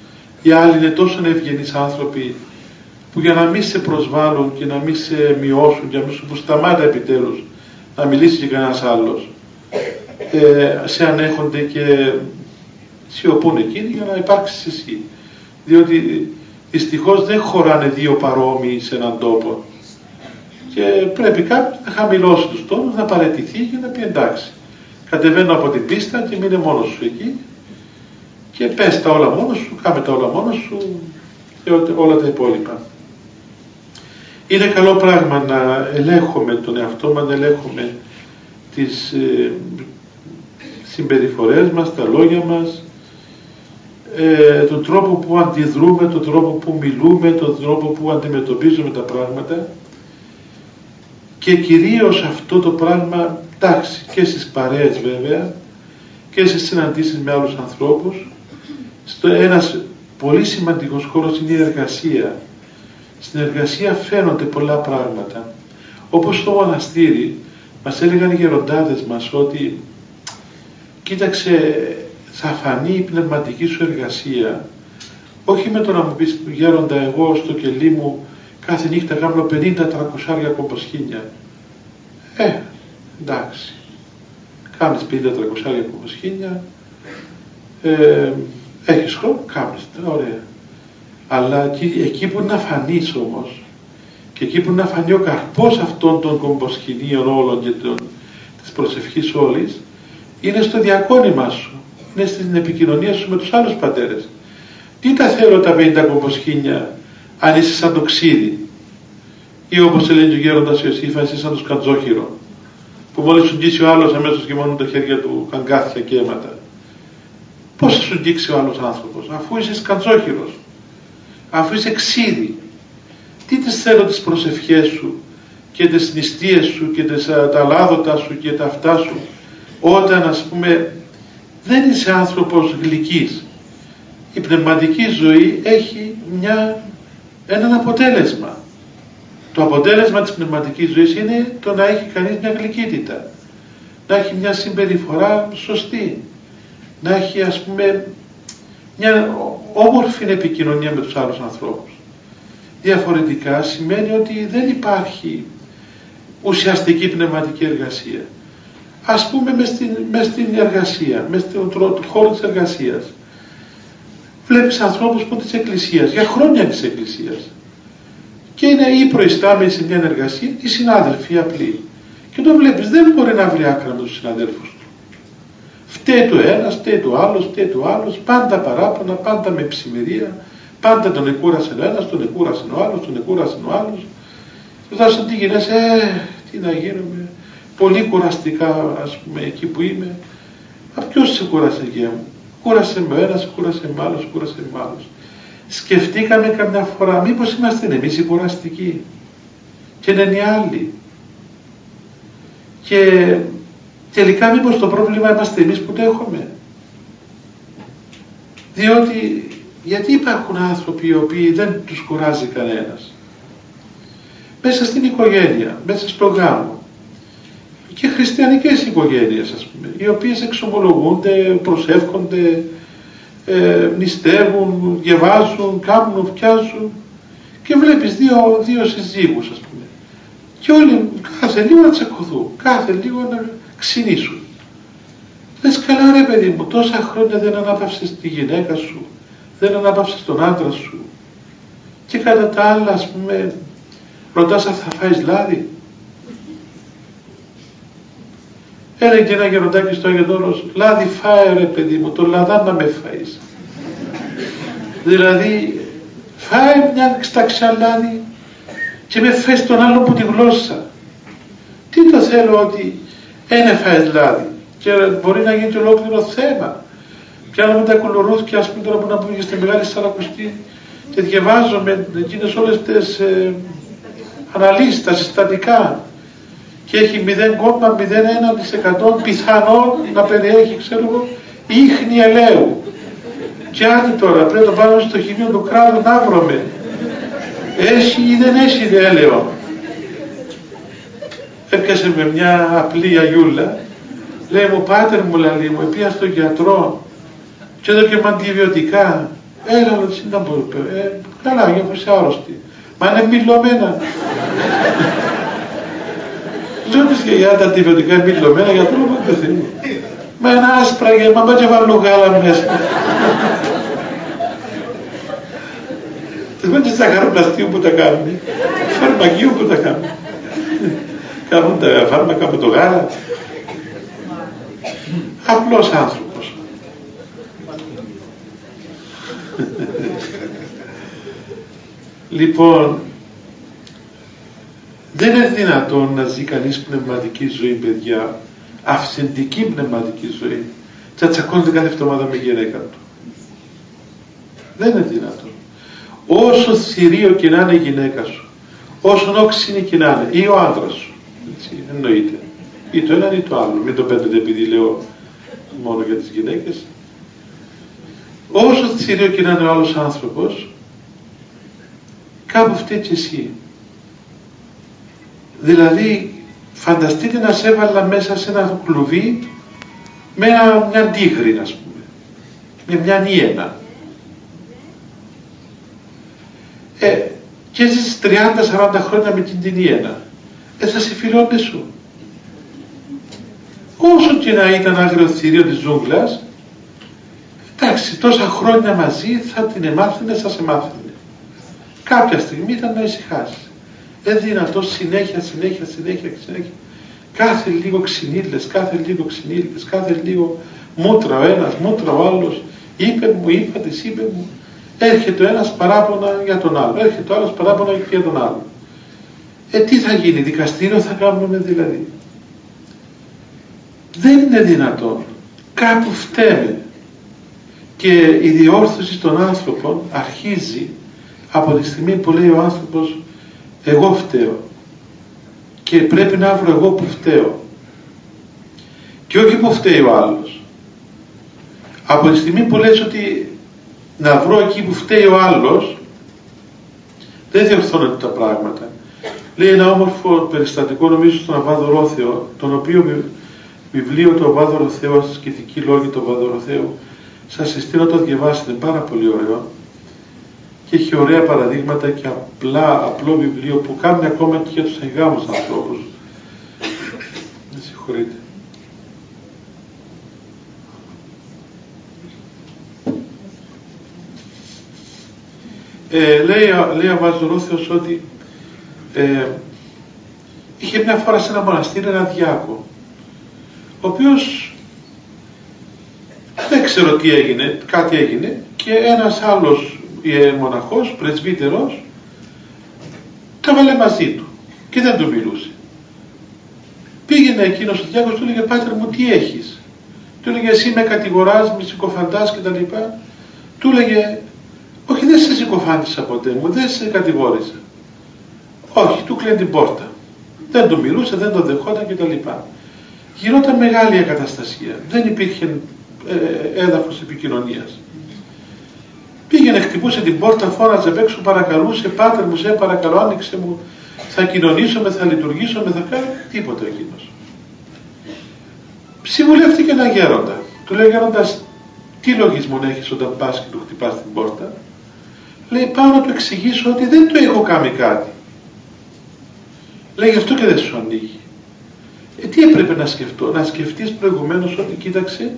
Οι άλλοι είναι τόσο ευγενείς άνθρωποι που για να μην σε προσβάλλουν και να μην σε μειώσουν και να μην σου σταμάτα επιτέλους να μιλήσει και κανένας άλλος, σε ανέχονται και σιωπούν εκείνοι για να υπάρξεις εσύ. Διότι δυστυχώς δεν χωράνε δύο παρόμοιοι σε έναν τόπο. Και πρέπει κάποιος να χαμηλώσει τους τόνους, να παραιτηθεί και να πει εντάξει. Κατεβαίνω από την πίστα και μείνε μόνος σου εκεί και πες τα όλα μόνος σου, κάμε τα όλα μόνος σου και όλα τα υπόλοιπα. Είναι καλό πράγμα να ελέγχουμε τον εαυτό μας, να ελέγχουμε τις συμπεριφορές μας, τα λόγια μας, τον τρόπο που αντιδρούμε, τον τρόπο που μιλούμε, τον τρόπο που αντιμετωπίζουμε τα πράγματα. Και κυρίως αυτό το πράγμα, εντάξει, και στις παρέες βέβαια και στις συναντήσεις με άλλους ανθρώπους, ένας πολύ σημαντικός χώρος είναι η εργασία. Στην εργασία φαίνονται πολλά πράγματα. Όπως στο μοναστήρι μας έλεγαν οι γεροντάδες μας ότι κοίταξε, θα φανεί η πνευματική σου εργασία όχι με το να μου πεις γέροντα εγώ στο κελί μου κάθε νύχτα κάνω 50-300 κομποσχήνια. Εντάξει, κάνεις 50-300 κομποσχήνια, έχεις χρόνο, κάνεις, ωραία. Αλλά εκεί που να φανείς όμως και εκεί που να φανεί ο καρπός αυτών των κομποσχηνίων όλων και της προσευχής όλης, είναι στο διακόνημά σου, είναι στην επικοινωνία σου με τους άλλους πατέρες. Τι τα θέλω τα 50 κομποσχήνια αν είσαι σαν το ξύδι, ή όπως έλεγε ο γέροντας Ιωσήφα, είσαι σαν το σκατζόχυρο, που μόλις σου ντύσει ο άλλος αμέσως και μόνο τα χέρια του καγκάθια και αίματα. Πώς θα σου ντύξει ο άλλος άνθρωπος, αφού είσαι σκατζόχυρος, αφού είσαι ξύδι? Τι τις θέλω τις προσευχές σου και τις νηστείες σου και τα λάδωτα σου και τα αυτά σου, όταν ας πούμε δεν είσαι άνθρωπος γλυκής? Η πνευματική ζωή έχει έναν αποτέλεσμα. Το αποτέλεσμα της πνευματικής ζωής είναι το να έχει κανείς μια γλυκύτητα, να έχει μια συμπεριφορά σωστή, να έχει ας πούμε μια όμορφη επικοινωνία με τους άλλους ανθρώπους. Διαφορετικά σημαίνει ότι δεν υπάρχει ουσιαστική πνευματική εργασία. Ας πούμε μες στην εργασία, μες στον χώρο της εργασίας, βλέπεις ανθρώπους που είναι της Εκκλησίας, για χρόνια της Εκκλησίας, και είναι ή προϊστάμενοι σε μια εργασία ή συνάδελφοι απλοί, και το βλέπεις δεν μπορεί να βρει άκρα με τους συναδέλφους του. Φταίει το ένας, φταίει το άλλος, φταίει το άλλος, πάντα παράπονα, πάντα με ψημερία, πάντα τον εκούρασε ο ένας, τον εκούρασε ο άλλος, τον εκούρασε ο άλλος. Και θα τι γίνεσαι, τι να γίνουμε, πολύ κουραστικά ας πούμε εκεί που είμαι. Ποιος σε κούρασε γεια μου? Κούρασε με ένας, κούρασε με άλλος, κούρασε με άλλος. Σκεφτήκαμε καμιά φορά μήπως είμαστε εμείς οι κουραστικοί και είναι οι άλλοι? Και τελικά μήπως το πρόβλημα είμαστε εμείς που το έχουμε? Διότι γιατί υπάρχουν άνθρωποι οι οποίοι δεν τους κουράζει κανένας? Μέσα στην οικογένεια, μέσα στο γάμο, και χριστιανικές οικογένειες ας πούμε, οι οποίες εξομολογούνται, προσεύχονται, νηστεύουν, διαβάζουν, κάνουν, φτιάζουν, και βλέπεις δύο συζύγους ας πούμε, και όλοι κάθε λίγο να τσακωθούν, κάθε λίγο να ξυνήσουν. Λες καλά ρε παιδί μου, τόσα χρόνια δεν ανάπαυσες τη γυναίκα σου, δεν ανάπαυσες τον άντρα σου, και κατά τα άλλα ας πούμε ρωτάς αν θα φάεις λάδι? Έλεγε ένα γεροντάκι στο Άγιον Όρος, λάδι φάε ρε παιδί μου, το λαδά να με φάεις. Δηλαδή φάε μια σταξιά λάδι και με φάεις τον άλλο που τη γλώσσα. Τι το θέλω ότι ένα φάες λάδι, και μπορεί να γίνει και ολόκληρο θέμα. Πιάνουμε τα κουλουρούθια ας πούμε τώρα που να πούμε στη Μεγάλη Σαρακοστή και διαβάζω με εκείνες όλες τις αναλύσεις, τα συστατικά, και έχει 0,01% πιθανόν να περιέχει, ξέρω εγώ, ίχνη ελαίου. Και αν τώρα πρέπει να το πάμε στο χημείο του κράτου να βρούμε, έχει ή δεν έχει έλαιο? Έπιασε με μια απλή αγιούλα, λέει μου, πάτερ μου, λέει μου, πήγα στον γιατρό και έδωκε με αντιβιωτικά Έλα, αλλά δεν μπορώ. Καλά, για πως είσαι άρρωστη. Μα είναι μιλωμένα. Λέω της γιαγιά τα αντιβιωτικά είναι μιλωμένα για το όνομα του Θεού. Μα ένα άσπρα, μα πάει και βάλω γάλα μέσα. Τις πάνε στα χαροπλαστείου που τα κάνουν, φαρμακείου που τα κάνουν. Κάνουν τα φάρμακα από το γάλα. Απλός άνθρωπος. Λοιπόν, δεν είναι δυνατόν να ζει κανείς πνευματική ζωή, παιδιά, αυθεντική πνευματική ζωή, και να τσακώνεται κάθε εβδομάδα με γυναίκα του. Δεν είναι δυνατόν. Όσο θηρίο και να είναι η γυναίκα σου, όσο όξινη και να είναι, ή ο άντρας σου, έτσι, εννοείται, ή το ένα ή το άλλο, μην το παίρνετε επειδή λέω μόνο για τις γυναίκες. Όσο θηρίο και να είναι ο άλλος άνθρωπος, κάπου φταίει και εσύ. Δηλαδή, φανταστείτε να σε έβαλα μέσα σε ένα κλουβί με μια τίγρη, ας πούμε, με μια ιένα. Και έζησες 30-40 χρόνια με την ιένα. Θα σε φιλώνε σου. Όσο και να ήταν άγριο θηρίο της ζούγκλας, εντάξει, τόσα χρόνια μαζί θα την εμάθαινε, θα σε μάθαινε. Κάποια στιγμή ήταν να ησυχάσει. Δυνατό συνέχεια. Κάθε λίγο ξυνήλες, κάθε λίγο μούτρα ο ένας, μούτρα ο άλλος, είπε μου, είπε μου. Έρχεται ο ένας παράπονα για τον άλλο, έρχεται ο άλλος παράπονα για τον άλλο. Τι θα γίνει, δικαστήριο θα κάνουμε δηλαδή? Δεν είναι δυνατόν. Κάπου φταίμε. Και η διόρθωση των άνθρωπων αρχίζει από τη στιγμή που λέει ο άνθρωπος εγώ φταίω και πρέπει να βρω εγώ που φταίω και όχι που φταίει ο άλλος. Από τη στιγμή που λες ότι να βρω εκεί που φταίει ο άλλος, δεν διορθώνονται τα πράγματα. Λέει ένα όμορφο περιστατικό, νομίζω στον Αββά Δωρόθεο, τον οποίο βιβλίο του Αββά Δωροθέου, ασκητικοί λόγοι του Αββά Δωροθέου, σας συστήνω να το διαβάσετε, είναι πάρα πολύ ωραίο και έχει ωραία παραδείγματα και απλό βιβλίο που κάνει ακόμα και για τους εγγάμους ανθρώπους. Με συγχωρείτε. Λέει ο Αββάς Δωρόθεος ότι είχε μια φορά σε ένα μοναστήρι ένα διάκο, ο οποίος δεν ξέρω τι έγινε, κάτι έγινε και ένας άλλος μοναχός, πρεσβύτερος, το έβαλε μαζί του και δεν του μιλούσε. Πήγαινε εκείνος ο διάκος, του έλεγε «Πάτερ μου, τι έχεις?» Του έλεγε «Εσύ με κατηγοράς, με συκοφαντάς κτλ». Του έλεγε «Όχι, δεν σε συκοφάντησα ποτέ μου, δεν σε κατηγόρησα». Όχι, του κλείνει την πόρτα. Δεν του μιλούσε, δεν τον δεχόταν κτλ. Γινόταν μεγάλη ακαταστασία. Δεν υπήρχε έδαφος επικοινωνίας. Πήγαινε, χτυπούσε την πόρτα, φώναζε απ' έξω, παρακαλούσε «Πάτερ μου, σε παρακαλώ, άνοιξε μου, θα κοινωνήσουμε, θα λειτουργήσουμε, θα κάνω». Τίποτα εκείνος. Συμβουλεύτηκε ένα γέροντα. Του λέει «Γέροντας, τι λογισμό έχεις όταν πας και του χτυπάς την πόρτα?» Λέει «Πάω να του εξηγήσω ότι δεν του έχω κάνει κάτι». Λέει «Γι' αυτό και δεν σου ανοίγει». Τι έπρεπε να σκεφτώ? Να σκεφτείς προηγουμένως ότι κοίταξε,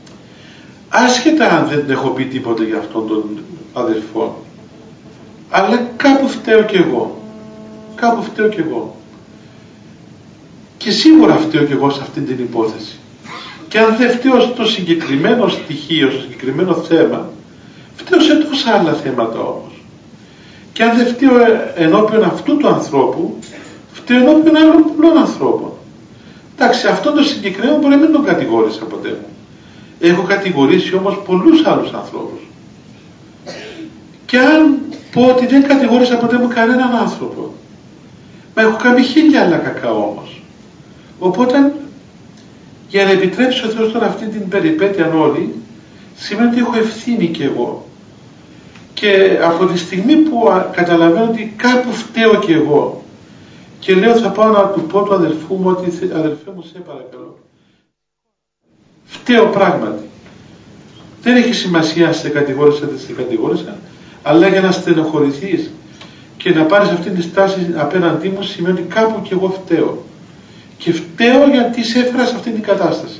άσχετα αν δεν έχω πει τίποτα για αυτόν τον αδελφό, αλλά κάπου φταίω κι εγώ. Κάπου φταίω κι εγώ. Και σίγουρα φταίω κι εγώ σε αυτή την υπόθεση. Και αν δεν φταίω στο συγκεκριμένο στοιχείο, στο συγκεκριμένο θέμα, φταίω σε τόσα άλλα θέματα όμως. Και αν δεν φταίω ενώπιον αυτού του ανθρώπου, φταίω ενώπιον άλλων πολλών ανθρώπων. Εντάξει, αυτό το συγκεκριμένο μπορεί να μην τον κατηγόρησα ποτέ μου. Έχω κατηγορήσει όμως πολλούς άλλους ανθρώπους. Και αν πω ότι δεν κατηγόρησα ποτέ μου κανέναν άνθρωπο, μα έχω κάνει χίλια άλλα κακά όμως. Οπότε, για να επιτρέψει ο Θεός τώρα αυτή την περιπέτεια όλη, σημαίνει ότι έχω ευθύνη κι εγώ. Και από τη στιγμή που καταλαβαίνω ότι κάπου φταίω κι εγώ, και λέω θα πάω να του πω του αδελφού μου ότι αδελφέ μου σε παρακαλώ, φταίω πράγματι. Δεν έχει σημασία σε κατηγόρησα, δεν σε κατηγόρησα, αλλά για να στενοχωρηθείς και να πάρεις αυτή τη στάση απέναντί μου σημαίνει ότι κάπου και εγώ φταίω. Και φταίω γιατί σε έφερα σε αυτή την κατάσταση.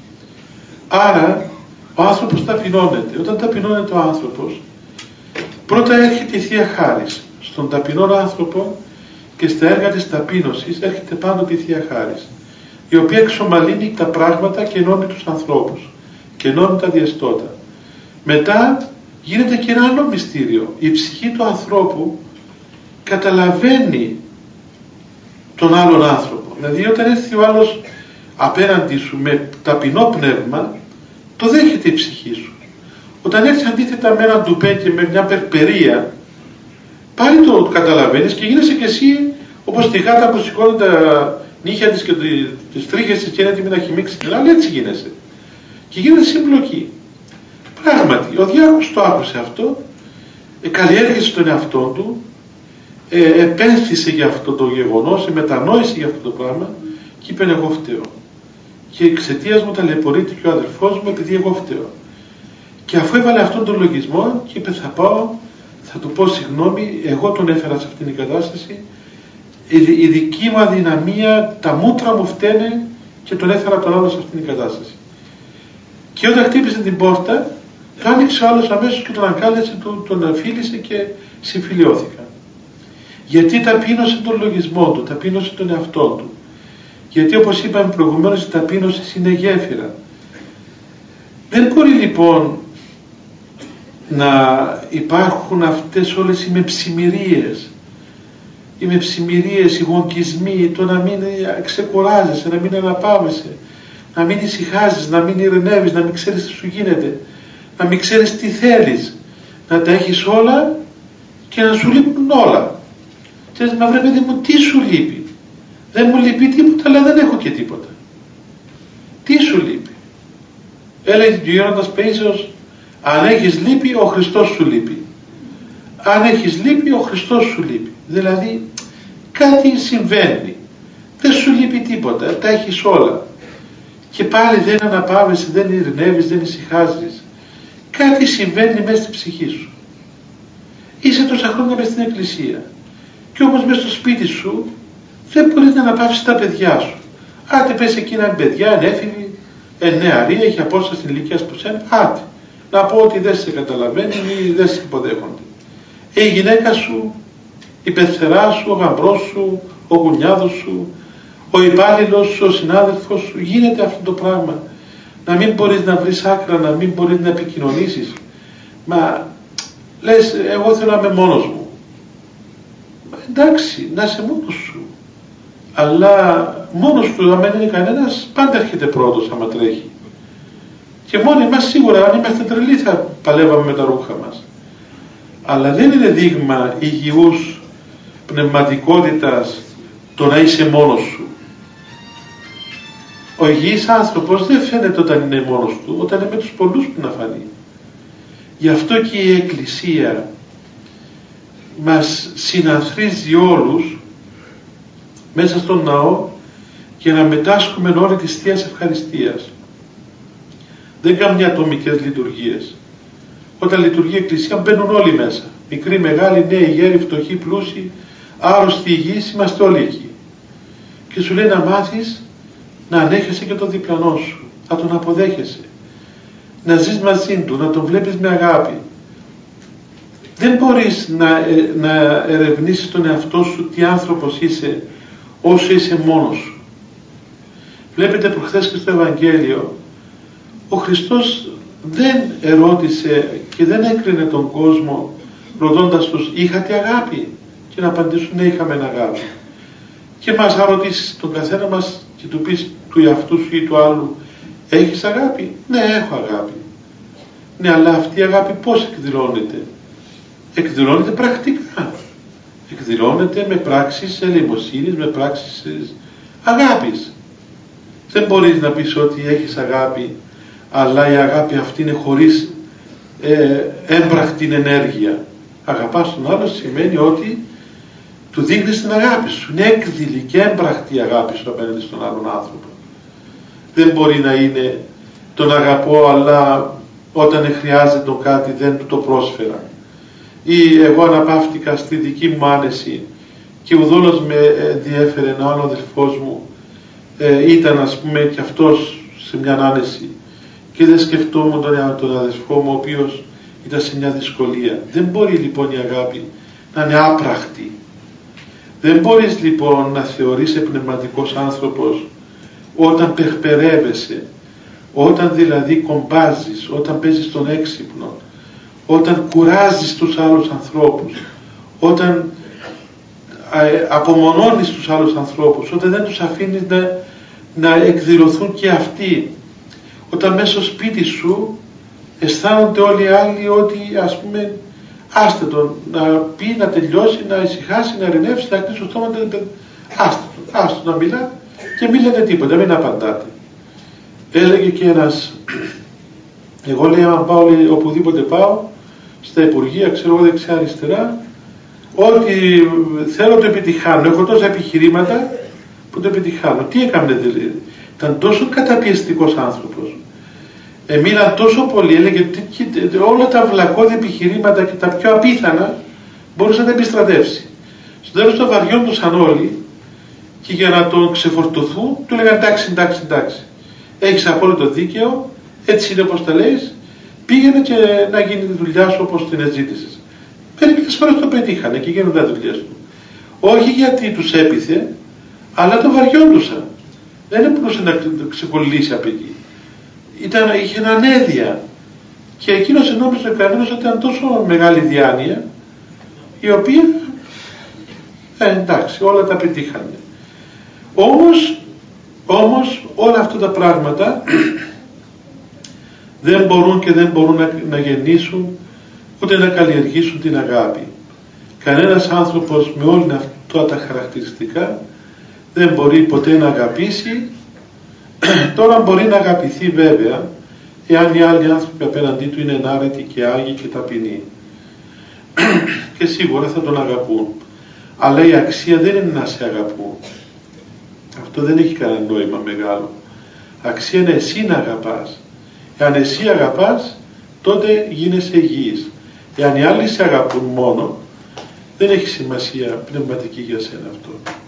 Άρα ο άνθρωπος ταπεινώνεται. Όταν ταπεινώνεται ο άνθρωπος, πρώτα έρχεται η Θεία Χάρις. Στον ταπεινόν άνθρωπο και στα έργα της ταπείνωσης έρχεται πάνω η Θεία Χάρις, η οποία εξομαλύνει τα πράγματα και ενώνει τους ανθρώπους και ενώνει τα διαστότα. Μετά γίνεται και ένα άλλο μυστήριο. Η ψυχή του ανθρώπου καταλαβαίνει τον άλλον άνθρωπο. Δηλαδή όταν έρθει ο άλλος απέναντι σου με ταπεινό πνεύμα, το δέχεται η ψυχή σου. Όταν έρθει αντίθετα με έναν ντουπέ και με μια περπερία, πάλι το καταλαβαίνεις και γίνεσαι και εσύ όπως τη γάτα που σηκώνει τα νύχια της και τις τρίχες της και είναι έτοιμη να χυμίξει την άλλη, έτσι γίνεσαι. Και γίνεται συμπλοκή. Πράγματι, ο διάβολος το άκουσε αυτό, καλλιέργησε τον εαυτό του, επένθησε για αυτό το γεγονός, μετανόησε για αυτό το πράγμα και είπε εγώ φταίω. Και εξαιτίας μου ταλαιπωρείται και ο αδελφός μου επειδή εγώ φταίω. Και αφού έβαλε αυτόν τον λογισμό και είπε θα πάω, θα του πω συγγνώμη, εγώ τον έφερα σε αυτήν την κατάσταση, η δική μου αδυναμία, τα μούτρα μου φταίνε και τον έφερα τον άλλο σε αυτήν την κατάσταση. Και όταν χτύπησε την πόρτα, το άνοιξε ο άλλος αμέσως και τον αγκάλιασε, τον φίλησε και συμφιλιώθηκαν. Γιατί ταπείνωσε τον λογισμό του, ταπείνωσε τον εαυτό του. Γιατί όπως είπαμε προηγουμένως η ταπείνωση είναι γέφυρα. Δεν μπορεί λοιπόν να υπάρχουν αυτές όλες οι μεψημυρίες. Οι μεψημυρίες, οι γονκισμοί, το να μην ξεκουράζεσαι, να μην αναπαύεσαι, να μην ησυχάζεις, να μην ειρηνεύεις, να μην ξέρεις τι σου γίνεται, να μην ξέρεις τι θέλεις, να τα έχεις όλα και να σου λείπουν όλα. Και λες, μα βρε παιδί μου, τι σου λείπει? Δεν μου λείπει τίποτα, αλλά δεν έχω και τίποτα. Τι σου λείπει? Έλεγε και ο Γέροντας Παίσεως, αν έχεις λείπει, ο Χριστός σου λείπει. Αν έχεις λείπει, ο Χριστός σου λείπει. Δηλαδή, κάτι συμβαίνει. Δεν σου λείπει τίποτα, τα έχεις όλα. Και πάλι δεν αναπαύεσαι, δεν ειρηνεύεις, δεν ησυχάζεις. Κάτι συμβαίνει μέσα στη ψυχή σου. Είσαι τόσα χρόνια μες στην εκκλησία. Και όμως μέσα στο σπίτι σου δεν μπορείς να αναπαύσεις τα παιδιά σου. Άντε πες εκείνα παιδιά, ανέφηβοι, νεαροί, έχει απόσταση ηλικία που σένα, άντε. Να πω ότι δεν σε καταλαβαίνει ή δεν σε υποδέχονται. Η γυναίκα σου, η πεθερά σου, ο γαμπρός σου, ο κουνιάδος σου, ο υπάλληλος σου, ο συνάδελφος σου, γίνεται αυτό το πράγμα. Να μην μπορείς να βρεις άκρα, να μην μπορείς να επικοινωνήσεις. Μα λες, εγώ θέλω να είμαι μόνος μου. Εντάξει, να είσαι μόνος σου. Αλλά μόνος του, αν δεν είναι κανένας, πάντα έρχεται πρώτος άμα τρέχει. Και μόνοι μας σίγουρα, αν είμαστε τρελοί, θα παλεύαμε με τα ρούχα μας. Αλλά δεν είναι δείγμα υγιούς πνευματικότητας το να είσαι μόνος σου. Ο υγιής άνθρωπος δεν φαίνεται όταν είναι μόνος του, όταν είναι με τους πολλούς που να φανεί. Γι' αυτό και η Εκκλησία μας συναθρίζει όλους μέσα στον ναό για να μετάσχουμε όλοι της Θείας Ευχαριστίας. Δεν κάνουν ατομικές λειτουργίες. Όταν λειτουργεί η Εκκλησία μπαίνουν όλοι μέσα. Μικροί, μεγάλοι, νέοι, γέροι, φτωχοί, πλούσιοι, άρρωστοι, υγιείς, είμαστε όλοι εκεί. Και σου λέει να μάθεις να ανέχεσαι και τον διπλανό σου, να τον αποδέχεσαι, να ζεις μαζί του, να τον βλέπεις με αγάπη. Δεν μπορείς να ερευνήσεις τον εαυτό σου τι άνθρωπος είσαι όσο είσαι μόνος σου. Βλέπετε προχθές και στο Ευαγγέλιο, ο Χριστός δεν ερώτησε και δεν έκρινε τον κόσμο ρωτώντας τους είχατε αγάπη, και να απαντήσουν ναι, είχαμε αγάπη. Και μας θα ρωτήσεις τον καθένα μας και του πεις του εαυτού σου ή του άλλου έχεις αγάπη? Ναι, έχω αγάπη. Ναι, αλλά αυτή η αγάπη πώς εκδηλώνεται? Εκδηλώνεται πρακτικά. Εκδηλώνεται με πράξεις ελεημοσύνης, με πράξεις αγάπης. Δεν μπορείς να πεις ότι έχεις αγάπη, αλλά η αγάπη αυτή είναι χωρίς έμπρακτη ενέργεια. Αγαπάς τον άλλο σημαίνει ότι του δείχνεις την αγάπη σου. Είναι έκδηλη και έμπρακτη η αγάπη σου απέναντι στον άλλον άνθρωπο. Δεν μπορεί να είναι τον αγαπώ αλλά όταν χρειάζεται το κάτι δεν του το πρόσφερα, ή εγώ αναπαύτηκα στη δική μου άνεση και ουδόλως με διέφερε ένα άλλο αδελφός μου, ήταν ας πούμε και αυτός σε μια άνεση και δεν σκεφτόμουν τον αδελφό μου ο οποίος ήταν σε μια δυσκολία. Δεν μπορεί λοιπόν η αγάπη να είναι άπραχτη. Δεν μπορείς λοιπόν να θεωρείς πνευματικός άνθρωπος όταν πεχπερεύεσαι, όταν δηλαδή κομπάζεις, όταν παίζεις τον έξυπνο, όταν κουράζεις τους άλλους ανθρώπους, όταν απομονώνεις τους άλλους ανθρώπους, όταν δεν τους αφήνεις να εκδηλωθούν και αυτοί, όταν μέσα στο σπίτι σου αισθάνονται όλοι οι άλλοι ότι ας πούμε άστε τον να πει, να τελειώσει, να ησυχάσει, να ειρηνεύσει, να κλείσει το στόμα, άστε τον να μιλά και μην λέτε τίποτα, μην απαντάτε. Έλεγε και ένας, εγώ λέει άμα πάω λέει, οπουδήποτε πάω, στα υπουργεία, ξέρω εγώ δεξιά αριστερά, ό,τι θέλω το επιτυχάνω, έχω τόσα επιχειρήματα που το επιτυχάνω. Τι έκανε δηλαδή, ήταν τόσο καταπιεστικός άνθρωπος, μίλαν τόσο πολύ, έλεγε όλα τα βλακώδη επιχειρήματα και τα πιο απίθανα μπορούσε να τα επιστρατεύσει. Στο τέλος των βαριόντουσαν όλοι και για να τον ξεφορτωθούν του έλεγαν εντάξει, έχεις απόλυτο δίκαιο, έτσι είναι όπως τα λέεις, πήγαινε και να γίνει τη δουλειά σου όπως την ζήτησες. Μερικές φορές το πετύχανε και γίνονται τα δουλειές του. Όχι γιατί τους έπιθε, αλλά το βαριόντουσαν. Δεν μπορούσε να ξεκολλήσει από εκεί. Είχε ένα ανέδεια. Και εκείνος νόμιζε κανένας ότι ήταν τόσο μεγάλη διάνοια, η οποία, εντάξει, όλα τα πετύχανε. Όμως όλα αυτά τα πράγματα δεν μπορούν και δεν μπορούν να γεννήσουν ούτε να καλλιεργήσουν την αγάπη. Κανένας άνθρωπος με όλα αυτά τα χαρακτηριστικά δεν μπορεί ποτέ να αγαπήσει. Τώρα μπορεί να αγαπηθεί βέβαια εάν οι άλλοι άνθρωποι απέναντί του είναι ενάρετοι και άγιοι και ταπεινοί. Και σίγουρα θα τον αγαπούν. Αλλά η αξία δεν είναι να σε αγαπούν. Αυτό δεν έχει κανένα νόημα μεγάλο. Αξία είναι εσύ να αγαπάς. Εάν εσύ αγαπάς, τότε γίνεσαι υγιής. Εάν οι άλλοι σε αγαπούν μόνο, δεν έχει σημασία πνευματική για σένα αυτό.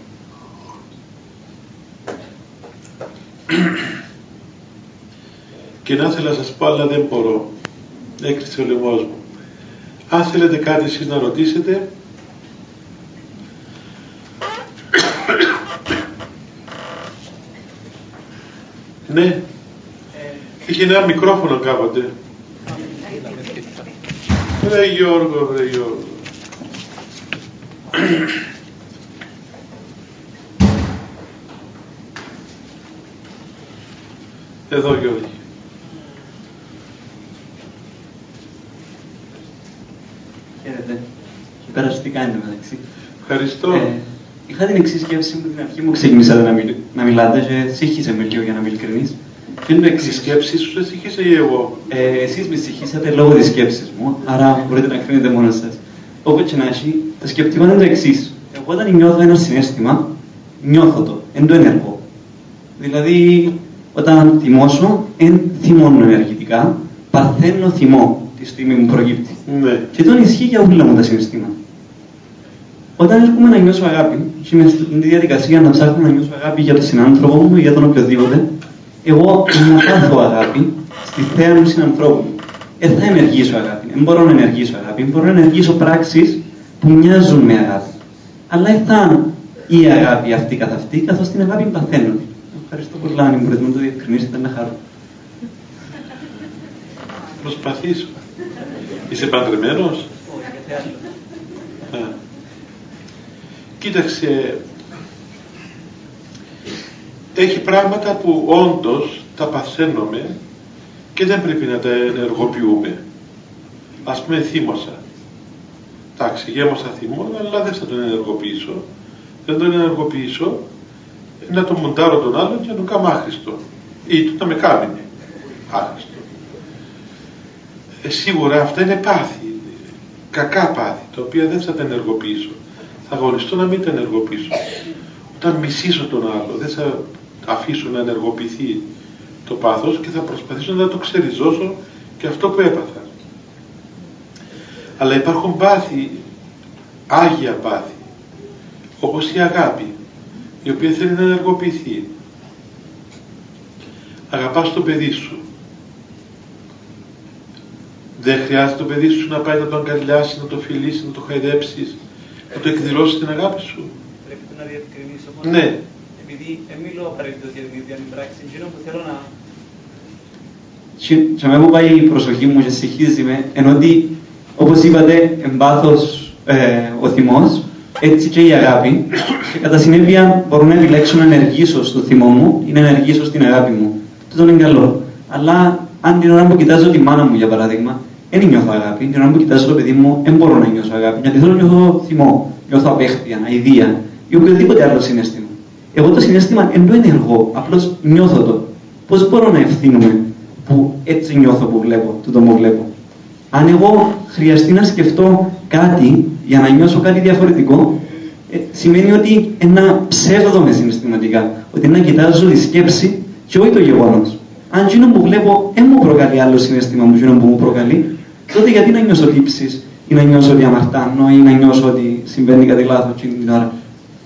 Και να ήθελα να σας πω, αλλά δεν μπορώ. Έκλεισε ο λαιμός μου. Αν θέλετε κάτι εσείς να ρωτήσετε, ναι, είχε ένα μικρόφωνο κάποτε. Βρε Γιώργο. Εδώ Γιώργη. Χαίρετε. Πέρασε τι κάνετε μεταξύ. Ευχαριστώ. Είχα την εξής σκέψη που την αρχή μου ξεκινήσατε να μιλάτε και σύγχυσε με λίγο για να είμαι ειλικρινής. Η σκέψη σου σε σύγχυσε ή εγώ? Εσείς με συγχύσατε λόγω της σκέψης μου, άρα μπορείτε να κρίνετε μόνος σας. Όπως και να έχει, το σκεπτικό είναι το εξής. Εγώ όταν νιώθω ένα συναίσθημα, νιώθω το, εν το ενεργώ. Δηλαδή, όταν θυμώσω, εν θυμώνω ενεργητικά, παθαίνω θυμό τη στιγμή μου προκύπτει. Ναι. Και τον ισχύει για όλα μου τα συναισθήματα. Όταν έρχομαι να νιώσω αγάπη, και είμαι στην διαδικασία να ψάχνω να νιώσω αγάπη για τον συνάνθρωπο μου ή για τον οποιοδήποτε, εγώ να πάθω αγάπη στη θέα μου συνανθρώπου μου. Θα ενεργήσω αγάπη. Δεν μπορώ να ενεργήσω αγάπη. Μπορώ να ενεργήσω πράξεις που μοιάζουν με αγάπη. Αλλά θα η αγάπη αυτή καθ' αυτή, καθώς την αγάπη παθαίνω. Ευχαριστώ πολύ, αν μπορείτε να το διευκρινίσετε, να χαρώ. Προσπαθήσω. Είσαι παντρεμένος? Όχι, γιατί άλλο. Κοίταξε, έχει πράγματα που όντως τα παθαίνουμε και δεν πρέπει να τα ενεργοποιούμε. Ας πούμε, θύμωσα. Εντάξει, γέμωσα θυμό, αλλά δεν θα τον ενεργοποιήσω. Δεν τον ενεργοποιήσω, να τον μοντάρω τον άλλον και να τον κάνω άχρηστο. Ή του να με κάνει άχρηστο. Σίγουρα αυτά είναι πάθη, κακά πάθη, τα οποία δεν θα τα ενεργοποιήσω. Θα αγωνιστώ να μην τα ενεργοποιήσω. Όταν μισήσω τον άλλο, δεν θα αφήσω να ενεργοποιηθεί το πάθος και θα προσπαθήσω να το ξεριζώσω και αυτό που έπαθα. Αλλά υπάρχουν πάθη, άγια πάθη, όπως η αγάπη, η οποία θέλει να ενεργοποιηθεί. Αγαπάς το παιδί σου. Δεν χρειάζεται το παιδί σου να πάει να το αγκαλιάσει, να το φιλήσει, να το χαϊδέψεις, να το εκδηλώσεις την αγάπη σου. Πρέπει να διευκρινίσω όμως. Ναι. Επειδή δεν μιλώ απαραίτητος για την ίδια την πράξη, εκείνο που θέλω να... Και με που πάει η προσοχή μου και συγχύζει με, ενώ ότι, όπως είπατε, εμπάθος ο θυμός, έτσι και η αγάπη, και κατά συνέπεια μπορώ να επιλέξω να ενεργήσω στο θυμό μου ή να ενεργήσω στην αγάπη μου. Τούτο είναι καλό. Αλλά αν την ώρα που κοιτάζω τη μάνα μου, για παράδειγμα, δεν νιώθω αγάπη, την ώρα που κοιτάζω το παιδί μου, δεν μπορώ να νιώσω αγάπη. Γιατί θέλω να νιώθω θυμό, νιώθω απέχθεια, αηδία ή οποιοδήποτε άλλο συναίσθημα. Εγώ το συναίσθημα δεν το ενεργώ, απλώς νιώθω το. Πώς μπορώ να ευθύνομαι που έτσι νιώθω που βλέπω, τούτο μου βλέπω. Αν εγώ χρειαστεί να σκεφτώ κάτι για να νιώσω κάτι διαφορετικό, σημαίνει ότι ένα ψεύδομαι συναισθηματικά. Ότι να κοιτάζω τη σκέψη και όχι το γεγονός. Αν εκείνο που βλέπω δεν μου προκαλεί άλλο συναίσθημα μου, εκείνο που μου προκαλεί, τότε γιατί να νιώσω λήψεις ή να νιώσω ότι αμαρτάνω ή να νιώσω ότι συμβαίνει κάτι λάθος εκείνη την ώρα.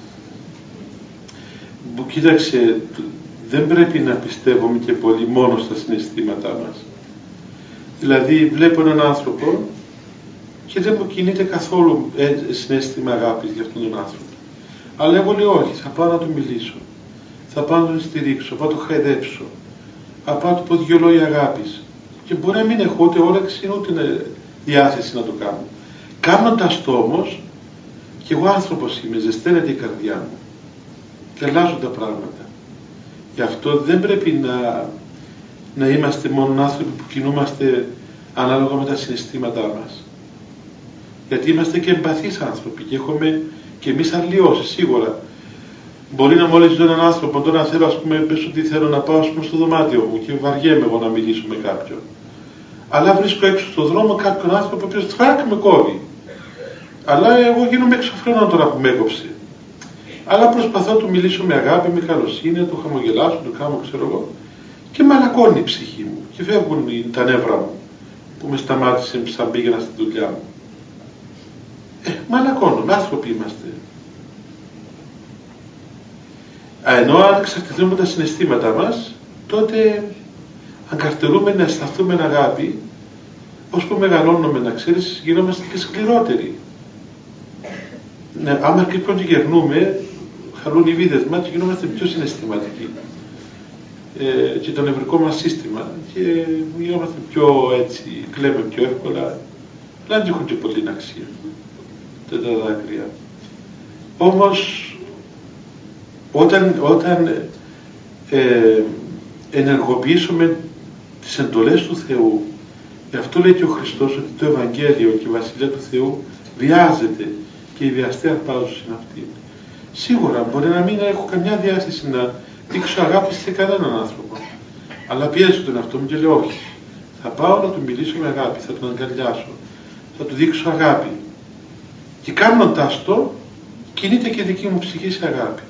Κοίταξε, δεν πρέπει να πιστεύουμε και πολύ μόνο στα συναισθήματά μας. Δηλαδή βλέπω έναν άνθρωπο και δεν μου κινείται καθόλου συναίσθημα αγάπης για αυτόν τον άνθρωπο. Αλλά εγώ λέω όχι, θα πάω να του μιλήσω, θα πάω να τον στηρίξω, θα πάω να το χαϊδέψω, θα πάω να του πω δυο λόγια αγάπης. Και μπορεί να μην έχω ούτε όρεξη ούτε διάθεση να το κάνω. Κάνοντας το όμως, και εγώ άνθρωπος είμαι, ζεσταίνεται η καρδιά μου και αλλάζουν τα πράγματα. Γι' αυτό δεν πρέπει να είμαστε μόνο άνθρωποι που κινούμαστε ανάλογα με τα συναισθήματά μας. Γιατί είμαστε και εμπαθείς άνθρωποι και έχουμε και εμείς αλλοιώσεις σίγουρα. Μπορεί να μόλις δω έναν άνθρωπο, τώρα θέλω, ας πούμε, πες ότι θέλω να πάω, ας πούμε, στο δωμάτιο μου και βαριέμαι εγώ να μιλήσω με κάποιον. Αλλά βρίσκω έξω στον δρόμο κάποιον άνθρωπο που με κόβει. Αλλά εγώ γίνομαι εξωφρενών τώρα που με έκοψε. Αλλά προσπαθώ να του μιλήσω με αγάπη, με καλοσύνη, να του χαμογελάσω, να του κάνω, ξέρω εγώ, και μαλακώνει η ψυχή μου και φεύγουν τα νεύρα μου που με σταμάτησε σαν πήγαινα στη δουλειά μου. Μαλακώνουμε, άνθρωποι είμαστε. Ενώ αν εξαρτηθούμε τα συναισθήματά μας, τότε αν καρτερούμε να αισθανθούμε αγάπη, όσο που μεγαλώνουμε, να ξέρεις, γινόμαστε και σκληρότεροι. Ναι, άμα και πρώτοι γερνούμε, χαλούν οι βίδες μας και γινόμαστε πιο συναισθηματικοί. Και το νευρικό μας σύστημα και γινόμαστε πιο έτσι, κλαίμε πιο εύκολα, αλλά δεν έχουν και πολύ αξία τα δάκρυα. Όμως όταν ενεργοποιήσουμε τις εντολές του Θεού, γι' αυτό λέει και ο Χριστός ότι το Ευαγγέλιο και η Βασιλεία του Θεού βιάζεται και οι βιαστοί αρπάζουν είναι αυτοί. Σίγουρα μπορεί να μην έχω καμιά διάθεση να δείξω αγάπη σε κανέναν άνθρωπο, αλλά πιέζω τον εαυτό μου και λέω όχι, θα πάω να του μιλήσω με αγάπη, θα τον αγκαλιάσω, θα του δείξω αγάπη και κάνοντας το κινείται και δική μου ψυχή σε αγάπη.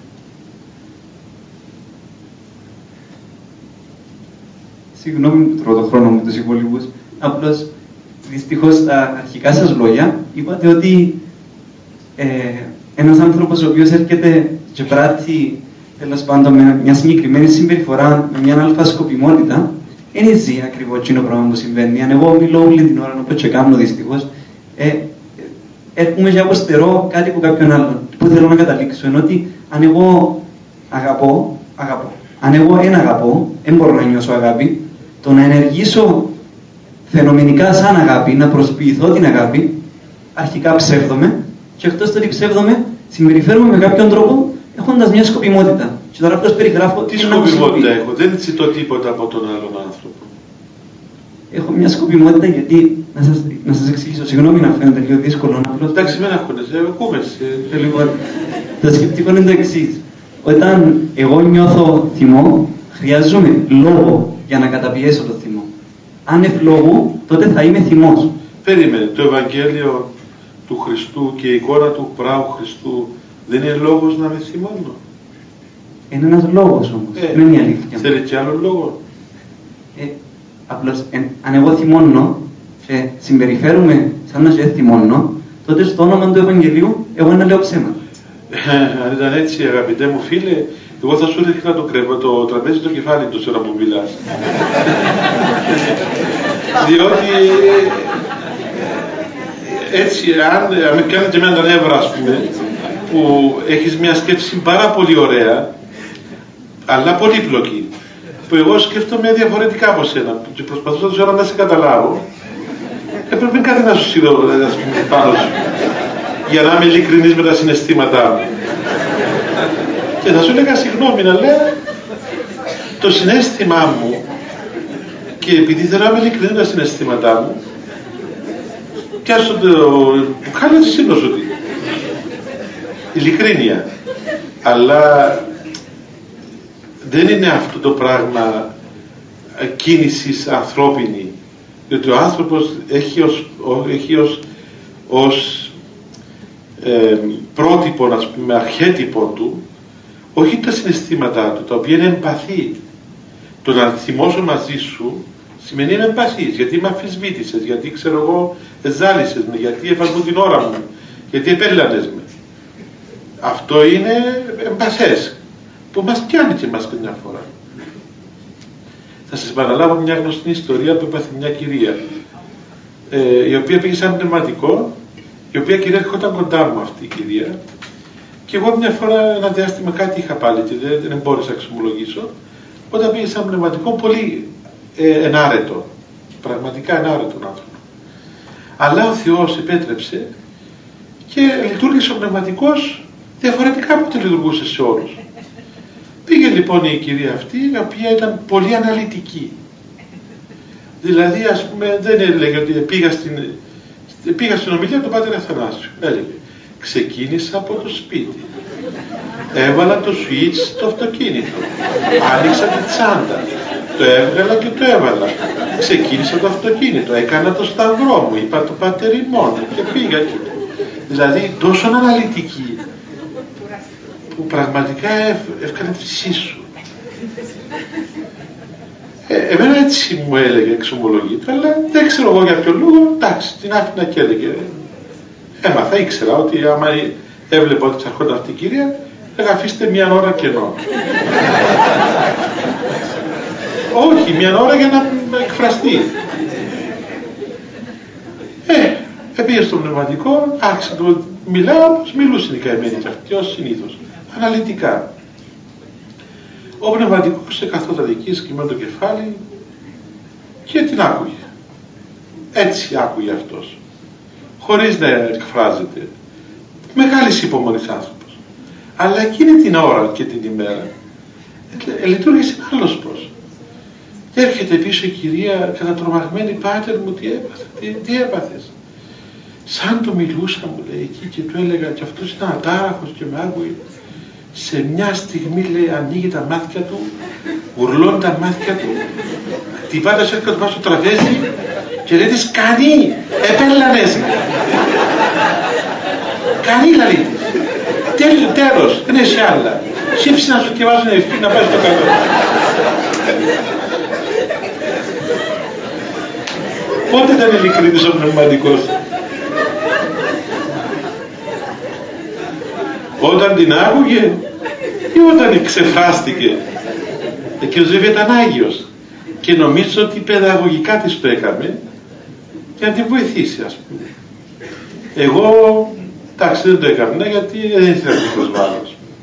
Συγγνώμη που τρώω το χρόνο μου τους υπόλοιπους, απλώς δυστυχώς στα αρχικά σας λόγια είπατε ότι ένας άνθρωπος ο οποίος έρχεται και πράττει τέλος πάντων με μια συγκεκριμένη συμπεριφορά, με μια αλφα σκοπιμότητα, δεν ζει ακριβώς εκείνο πράγμα που συμβαίνει. Αν εγώ μιλώ όλη την ώρα, όπως και κάνω δυστυχώς, έρχομαι και αποστερώ κάτι από κάποιον άλλον που θέλω να καταλήξω. Ενώ ότι αν εγώ αγαπώ. Αν εγώ δεν αγαπώ, δεν μπορώ να νιώσω αγάπη. Το να ενεργήσω φαινομενικά σαν αγάπη, να προσποιηθώ την αγάπη, αρχικά ψεύδομαι και εκτός το ότι ψεύδομαι, συμπεριφέρομαι με κάποιον τρόπο έχοντας μια σκοπιμότητα. Και τώρα απλώς περιγράφω τι σκοπιμότητα έχω, δεν ζητώ τίποτα από τον άλλον άνθρωπο. Έχω μια σκοπιμότητα γιατί, να σας εξηγήσω, συγγνώμη να φαίνεται λίγο δύσκολο. Εντάξει, μην αγχώνεσαι, ακούμε. Λοιπόν, το σκεπτικό είναι το εξής. Όταν εγώ νιώθω θυμό, χρειάζομαι λόγο για να καταπιέσω το θυμό. Αν ευλόγου, τότε θα είμαι θυμός. Περίμενε, το Ευαγγέλιο του Χριστού και η εικόνα του πράου Χριστού δεν είναι λόγος να με θυμώνω. Είναι ένας λόγος όμως, δεν είναι η αλήθεια. Θέλει και άλλο λόγο. Απλώς, αν εγώ θυμώνω και συμπεριφέρομαι σαν να σε θυμώνω, τότε στο όνομα του Ευαγγελίου εγώ να λέω ψέματα. Αν ήταν έτσι, αγαπητέ μου φίλε, εγώ θα σου ρίχνα το τραπέζι στο κεφάλι του ώρα που μιλάς. Διότι έτσι, αν με κάνει και εμένα τα νεύρα, ας πούμε, που έχεις μια σκέψη πάρα πολύ ωραία, αλλά πολύπλοκη, που εγώ σκέφτομαι διαφορετικά από σένα και προσπαθούσα τόσο ώρα να σε καταλάβω, έπρεπε κάτι να σου σύρω πάνω σου, για να είμαι ειλικρινής με τα συναισθήματά μου. Και θα σου έλεγα συγγνώμη, αλλά το συναίσθημά μου, και επειδή θέλω να είμαι ειλικρινής με τα συναισθήματά μου, πιάσω το που κάνει εσύ νοσούτη. Ειλικρίνεια. Αλλά δεν είναι αυτό το πράγμα κίνησης ανθρώπινη, διότι ο άνθρωπος έχει ως πρότυπο, ας πούμε, αρχέτυπο του, όχι τα συναισθήματά του, τα οποία είναι εμπαθή. Το να θυμώσω μαζί σου σημαίνει είμαι εμπαθής, γιατί με αμφισβήτησες, γιατί ξέρω εγώ εζάλισες με, γιατί έφαγες μου την ώρα μου, γιατί επέλανες με. Αυτό είναι εμπαθές, που μας πιάνει και μας μια φορά. Θα σας παραλάβω μια γνωστή ιστορία που έπαθε μια κυρία, η οποία πήγε σαν πνευματικό, η οποία κυρία έρχονταν κοντά μου αυτή η κυρία, και εγώ μια φορά ένα διάστημα κάτι είχα πάλι και δεν μπόρεσα να εξομολογήσω, όταν πήγε σαν πνευματικό πολύ ενάρετο, πραγματικά ενάρετον άνθρωπο. Αλλά ο Θεός επέτρεψε και λειτουργήσε ο πνευματικός διαφορετικά από ό,τι λειτουργούσε σε όλους. Πήγε λοιπόν η κυρία αυτή, η οποία ήταν πολύ αναλυτική. Δηλαδή, ας πούμε, δεν έλεγε ότι πήγα στην ομιλία του Πάτερ Αθανάσιου. Έλεγε, ξεκίνησα από το σπίτι, έβαλα το switch στο αυτοκίνητο, άνοιξα τη τσάντα, το έβγαλα και το έβαλα, ξεκίνησα το αυτοκίνητο, έκανα το σταυρό μου, είπα το Πάτερ ημών και πήγα. Δηλαδή, τόσο αναλυτική, που πραγματικά έφκανε τη σύσσου. Εμένα έτσι μου έλεγε, εξομολογείται, αλλά δεν ξέρω εγώ για ποιο λόγο, εντάξει, την άφηνα και έλεγε. Έμαθα, ήξερα ότι άμα έβλεπα ότι ξαρχόταν αυτή η κυρία, έλεγα αφήστε μια ώρα κενό. Όχι, μια ώρα για να εκφραστεί. Πήγε στο πνευματικό, άρχισε να το μιλάω όπως μιλούσε η καημένη και αυτή, ως συνήθως, αναλυτικά. Ο πνευματικός καθόταν εκεί, σκυμμένο το κεφάλι και την άκουγε. Έτσι άκουγε αυτός, χωρίς να εκφράζεται. Μεγάλης υπομονής άνθρωπος. Αλλά εκείνη την ώρα και την ημέρα λειτουργήσε άλλος πώς. Έρχεται πίσω η κυρία κατατρομαγμένη, Πάτερ μου, τι έπαθες. Σαν το μιλούσα, μου λέει, εκεί και του έλεγα, και αυτός ήταν ατάραχος και με άκουγε. Σε μια στιγμή, λέει, ανοίγει τα μάτια του, ουρλώνει τα μάτια του, χτυπάει το σέρκα του πάνω στο τραπέζι και λέει της, κανεί, επέλανες με. Κανεί, λέει της. Τέλος, δεν έχει άλλα. Σύμψη να σου διαβάζουν ευχή να πάει στο καλό. Πότε ήταν ειλικρινής ο πνευματικός? Όταν την άκουγε ή όταν ξεφράστηκε? Και ο Ζεύη ήταν Άγιος και νομίζω ότι παιδαγωγικά της το έκαμε για να την βοηθήσει, ας πούμε. Εγώ, εντάξει, δεν το έκανα γιατί δεν ήθελα να την προσβάλλω.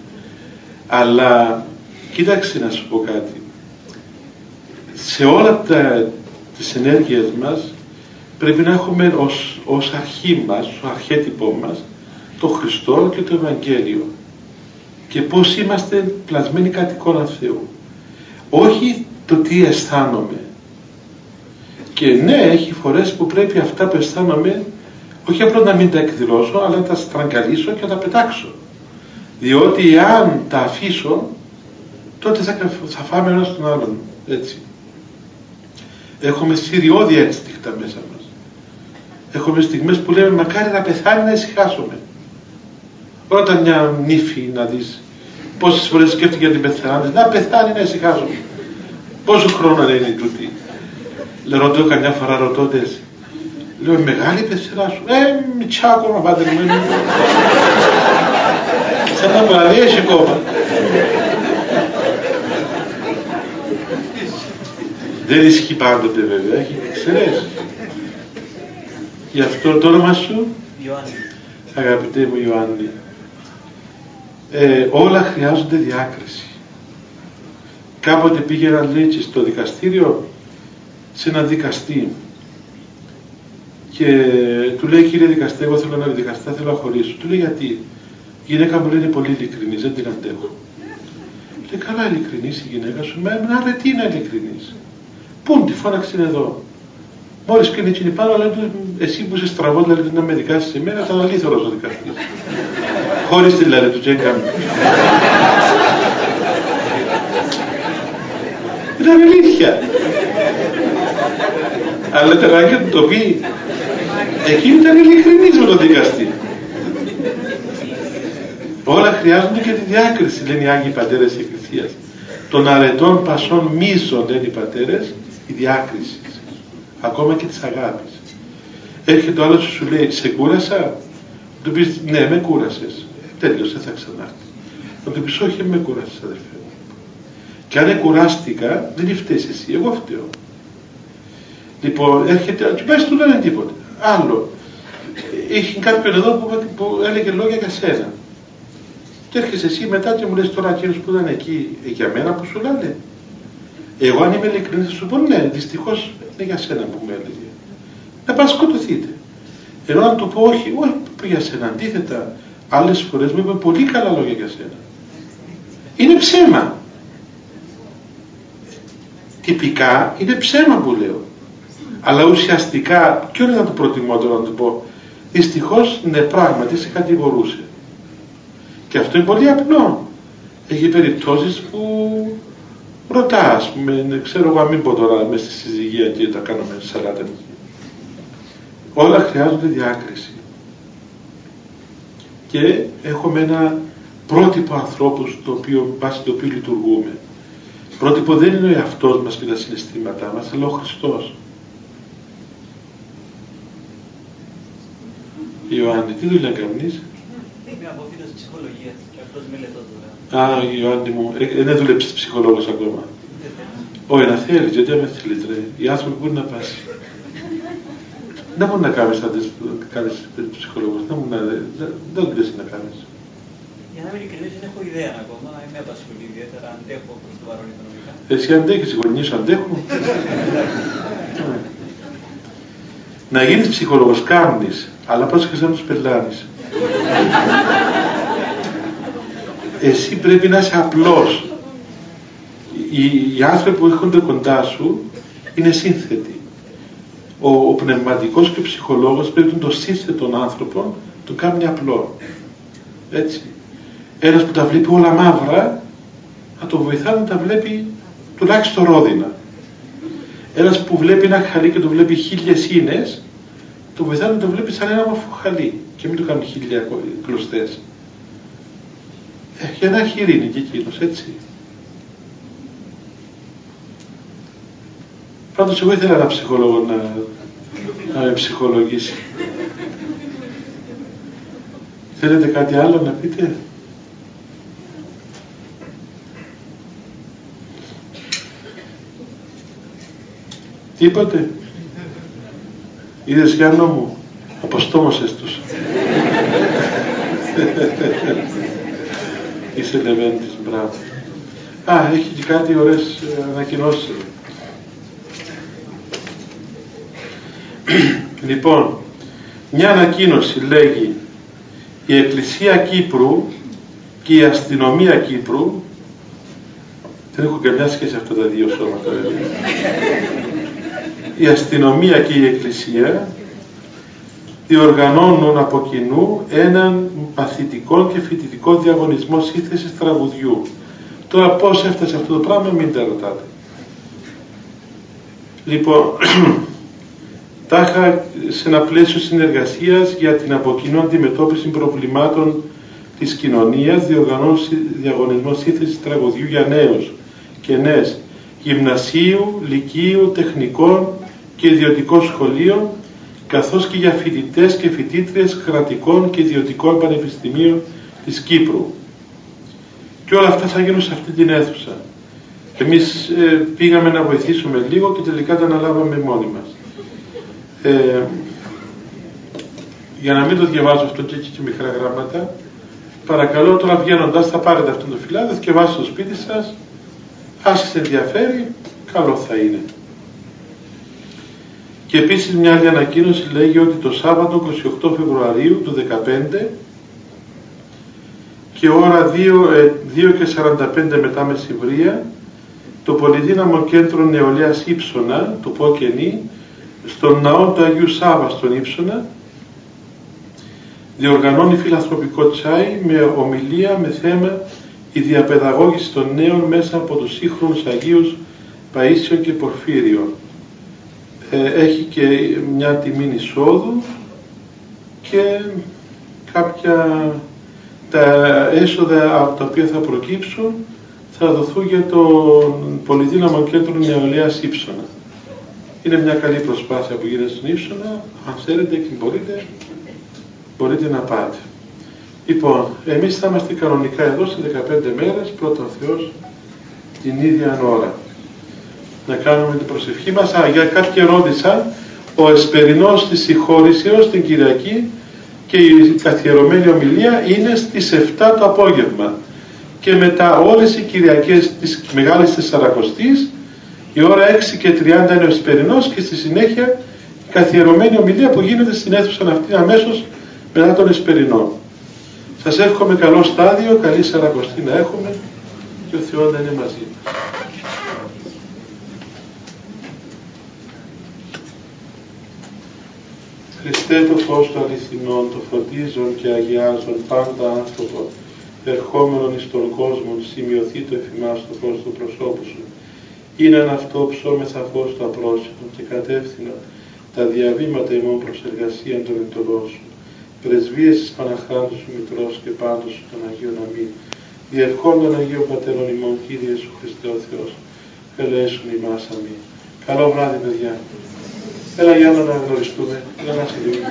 Αλλά κοίταξε να σου πω κάτι. Σε όλα τις ενέργειες μας πρέπει να έχουμε ως αρχή μας, ως αρχέτυπό μας, το Χριστό και το Ευαγγέλιο, και πώς είμαστε πλασμένοι κατ' εικόνα Θεού, όχι το τι αισθάνομαι. Και ναι, έχει φορές που πρέπει αυτά που αισθάνομαι όχι απλώς να μην τα εκδηλώσω, αλλά να τα στραγγαλίσω και να τα πετάξω, διότι αν τα αφήσω τότε θα φάμε ένας τον άλλον. Έτσι έχουμε θηριώδη ένστικτα μέσα μας. Έχουμε στιγμές που λέμε μακάρι να πεθάνει να ησυχάσουμε. Ρώτα μια νύφη να δεις πόσες φορές σκέφτηκε για την πεθάνει, να πεθάνει να ησυχάσουμε. Πόσο χρόνο είναι τούτη? Ρωτώ καμιά φορά ρωτώντες, λέω, μεγάλη πεσσερά σου, μητσά ακόμα πάτε μου, σαν να βραδύ έχει κόμμα. Δεν ισχύει πάντοτε βέβαια, έχει εξαιρέσεις. Γι' αυτό το όνομα σου, Ιωάννη. αγαπητέ μου Ιωάννη, όλα χρειάζονται διάκριση. Κάποτε πήγαιναν, λέει, στο δικαστήριο, σε έναν δικαστή και του λέει, κύριε δικαστή, εγώ θέλω να δικαστά, θέλω να χωρίσω. Του λέει, γιατί? Η γυναίκα μου λέει, είναι πολύ ειλικρινής, δεν την αντέχω. Λέει, καλά ειλικρινής η γυναίκα σου, άρα τι είναι ειλικρινής? Πού τη φώναξε εδώ? Μόλις πήγαινε εκείνη πάνω, λέει, εσύ που είσαι στραβό, δηλαδή να με δικάσεις σε μένα, ήταν αλήθωρος ο δικαστής. Χωρίς δηλαδή του τσέκαμε. Ήταν αλήθεια. Αλλά τεράκια του το πει, εκείνη ήταν ειλικρινής με τον δικαστή. Όλα χρειάζονται και τη διάκριση, λένε οι Άγιοι Πατέρες της Εκκλησίας. Των αρετών πασών μίσων, λένε οι πατέρες, η διάκριση. Ακόμα και της αγάπης. Έρχεται ο άλλος και σου λέει, σε κούρασα? Του πεις, ναι, με κούρασες. Τέλειωσε, θα ξανάρθει. Να του πεις, όχι, με κούρασες, αδερφέ μου. Και αν κουράστηκα, δεν φταίς εσύ, εγώ φταίω. Λοιπόν, έρχεται, και πες του λένε τίποτα. Άλλο. Είχε κάποιον εδώ που έλεγε λόγια για σένα. Και έρχεσαι εσύ μετά και μου λες, τώρα εκείνος που ήταν εκεί, για μένα που σου λένε. Εγώ αν είμαι ειλικρινής θα σου πω, ναι, δυστυχώς είναι για σένα που μου έλεγε. Να πας σκοτωθείτε. Ενώ αν του πω, όχι για σένα, αντίθετα, άλλες φορές μου είπε πολύ καλά λόγια για σένα. Είναι ψέμα. Τυπικά είναι ψέμα που λέω. Αλλά ουσιαστικά, ποιο είναι το προτιμότερο να του πω? Δυστυχώς, ναι, πράγματι σε κατηγορούσε. Και αυτό είναι πολύ απλό. Έχει περιπτώσεις που ρωτά, ας πούμε, ξέρω εγώ, μην πω τώρα μες στη συζυγία και τα κάνουμε σαλάτα. Όλα χρειάζονται διάκριση. Και έχουμε ένα πρότυπο ανθρώπου βάσει το οποίο λειτουργούμε. Πρότυπο δεν είναι ο εαυτός μας και τα συναισθήματά μας, αλλά ο Χριστός. Ιωάννη, τι δουλειά κάνεις? Είμαι αποφύτως ψυχολογίας και αυτός μελετός τώρα. Α, Ιωάννη μου, δεν δουλέψεις ψυχολόγος ακόμα. Όχι, να θέλεις, γιατί δεν με θέλεις, ρε. Οι άνθρωποι μπορεί να πας. Δεν μπορεί να κάνεις ψυχολόγος, δεν δουλειές να κάνεις. Για να είμαι ειλικρινής, δεν έχω ιδέα ακόμα, είμαι απασχολή ιδιαίτερα, αντέχω προς το παρόν οικονομικά. Εσύ αντέχεις, οι γονείς σου αντέχουν. Να γίνεις ψυχολόγος, κάνεις, αλλά πρόσεχες να τους πελάνεις. Εσύ πρέπει να είσαι απλός. Οι άνθρωποι που έρχονται κοντά σου είναι σύνθετοι. Ο πνευματικός και ο ψυχολόγος πρέπει να το σύνθετον άνθρωπο το κάνει απλό. Έτσι. Ένας που τα βλέπει όλα μαύρα να το βοηθά να τα βλέπει τουλάχιστον ρόδινα. Ένας που βλέπει ένα χαλί και το βλέπει 1000 ίνες, το βοηθά να το βλέπει σαν ένα όμορφο χαλί και μην το κάνουν 1000 κλωστές. Για να έχει ειρήνη και εκείνος, έτσι. Πάντως εγώ ήθελα ένα ψυχολόγο να με ψυχολογήσει. Θέλετε κάτι άλλο να πείτε? Τίποτε? Είδες Γιάννο μου, αποστόμωσες τους. Είσαι λεβέντης, μπράβο. Α, έχει και κάτι ωραίες ανακοινώσεις. Λοιπόν, μια ανακοίνωση λέγει: η Εκκλησία Κύπρου και η Αστυνομία Κύπρου, δεν έχω καμιά σχέση αυτά τα δύο σώματα, η Αστυνομία και η Εκκλησία διοργανώνουν από κοινού έναν παθητικό και φοιτητικό διαγωνισμό σύνθεσης τραγουδιού. Τώρα πώς έφτασε αυτό το πράγμα, μην τα ρωτάτε. Λοιπόν, τάχα σε ένα πλαίσιο συνεργασίας για την από κοινού αντιμετώπιση προβλημάτων της κοινωνίας διοργανώνουν διαγωνισμό σύνθεσης τραγουδιού για νέους και νέες γυμνασίου, λυκείου, τεχνικών και ιδιωτικό σχολείο, καθώς και για φοιτητές και φοιτήτριες κρατικών και ιδιωτικών πανεπιστημίων της Κύπρου. Και όλα αυτά θα γίνουν σε αυτή την αίθουσα. Εμείς πήγαμε να βοηθήσουμε λίγο και τελικά τα αναλάβαμε μόνοι μας. Για να μην το διαβάζω αυτό και έχει και μικρά γράμματα, παρακαλώ τώρα βγαίνοντας θα πάρετε αυτό το φυλάδι, θα διαβάσετε στο σπίτι σας, αν σας ενδιαφέρει, καλό θα είναι. Και επίσης μια άλλη ανακοίνωση λέγει ότι το Σάββατο 28 Φεβρουαρίου του 2015 και ώρα 2:45 μετά μεσημβρία, το Πολυδύναμο Κέντρο Νεολαίας Ήψωνα, το ΠΟΚΕΝΗ, στον ναό του Αγίου Σάββα στον Ήψωνα, διοργανώνει φιλανθρωπικό τσάι με ομιλία με θέμα η διαπαιδαγώγηση των νέων μέσα από τους σύγχρονους Αγίους Παΐσιο και Πορφύριο. Έχει και μια τιμή εισόδου και κάποια τα έσοδα από τα οποία θα προκύψουν θα δοθούν για το Πολυδύναμο Κέντρο Νεολαίας Ήψωνα. Είναι μια καλή προσπάθεια που γίνεται στην Ήψωνα. Αν θέλετε και μπορείτε να πάτε. Λοιπόν, εμείς θα είμαστε κανονικά εδώ σε 15 μέρες, πρώτον Θεός, την ίδια ώρα. Να κάνουμε την προσευχή μας. Για κάποιοι ρώτησαν, ο εσπερινός της συγχώρησεως την Κυριακή και η καθιερωμένη ομιλία είναι στις 7 το απόγευμα. Και μετά όλες οι Κυριακές της Μεγάλης Τεσσαρακοστής, η ώρα 6:30 είναι ο εσπερινός και στη συνέχεια η καθιερωμένη ομιλία που γίνεται στην αίθουσα αυτή αμέσως μετά τον εσπερινό. Σας εύχομαι καλό στάδιο, καλή Σαρακοστή να έχουμε και ο Θεός να είναι μαζί μας. Χριστέ το φως του αληθινών, το φωτίζον και αγιάζον πάντα άνθρωπο, ερχόμενον εις τον κόσμο, σημειωθεί το εφημάς το φως του προσώπου σου. Είναι αν αυτό ψώμεθα φως του απρόσιτο και κατεύθυνα τα διαβήματα ημών προς εργασίαν των εντολών σου. Πρεσβείες της Παναχράντου σου Μητρός και πάντως σου των Αγίων Αμήν. Διευχών των Αγίων Πατέρων ημών, Κύριε σου Χριστέ ο Θεός, ελέησον ημάς αμήν. Καλό βράδυ, παιδιά. Έλα για να γνωριστούμε. Έλα να σε δούμε.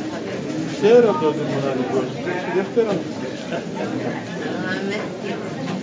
Ξέρω τότε μοναδικός, δεύτερον.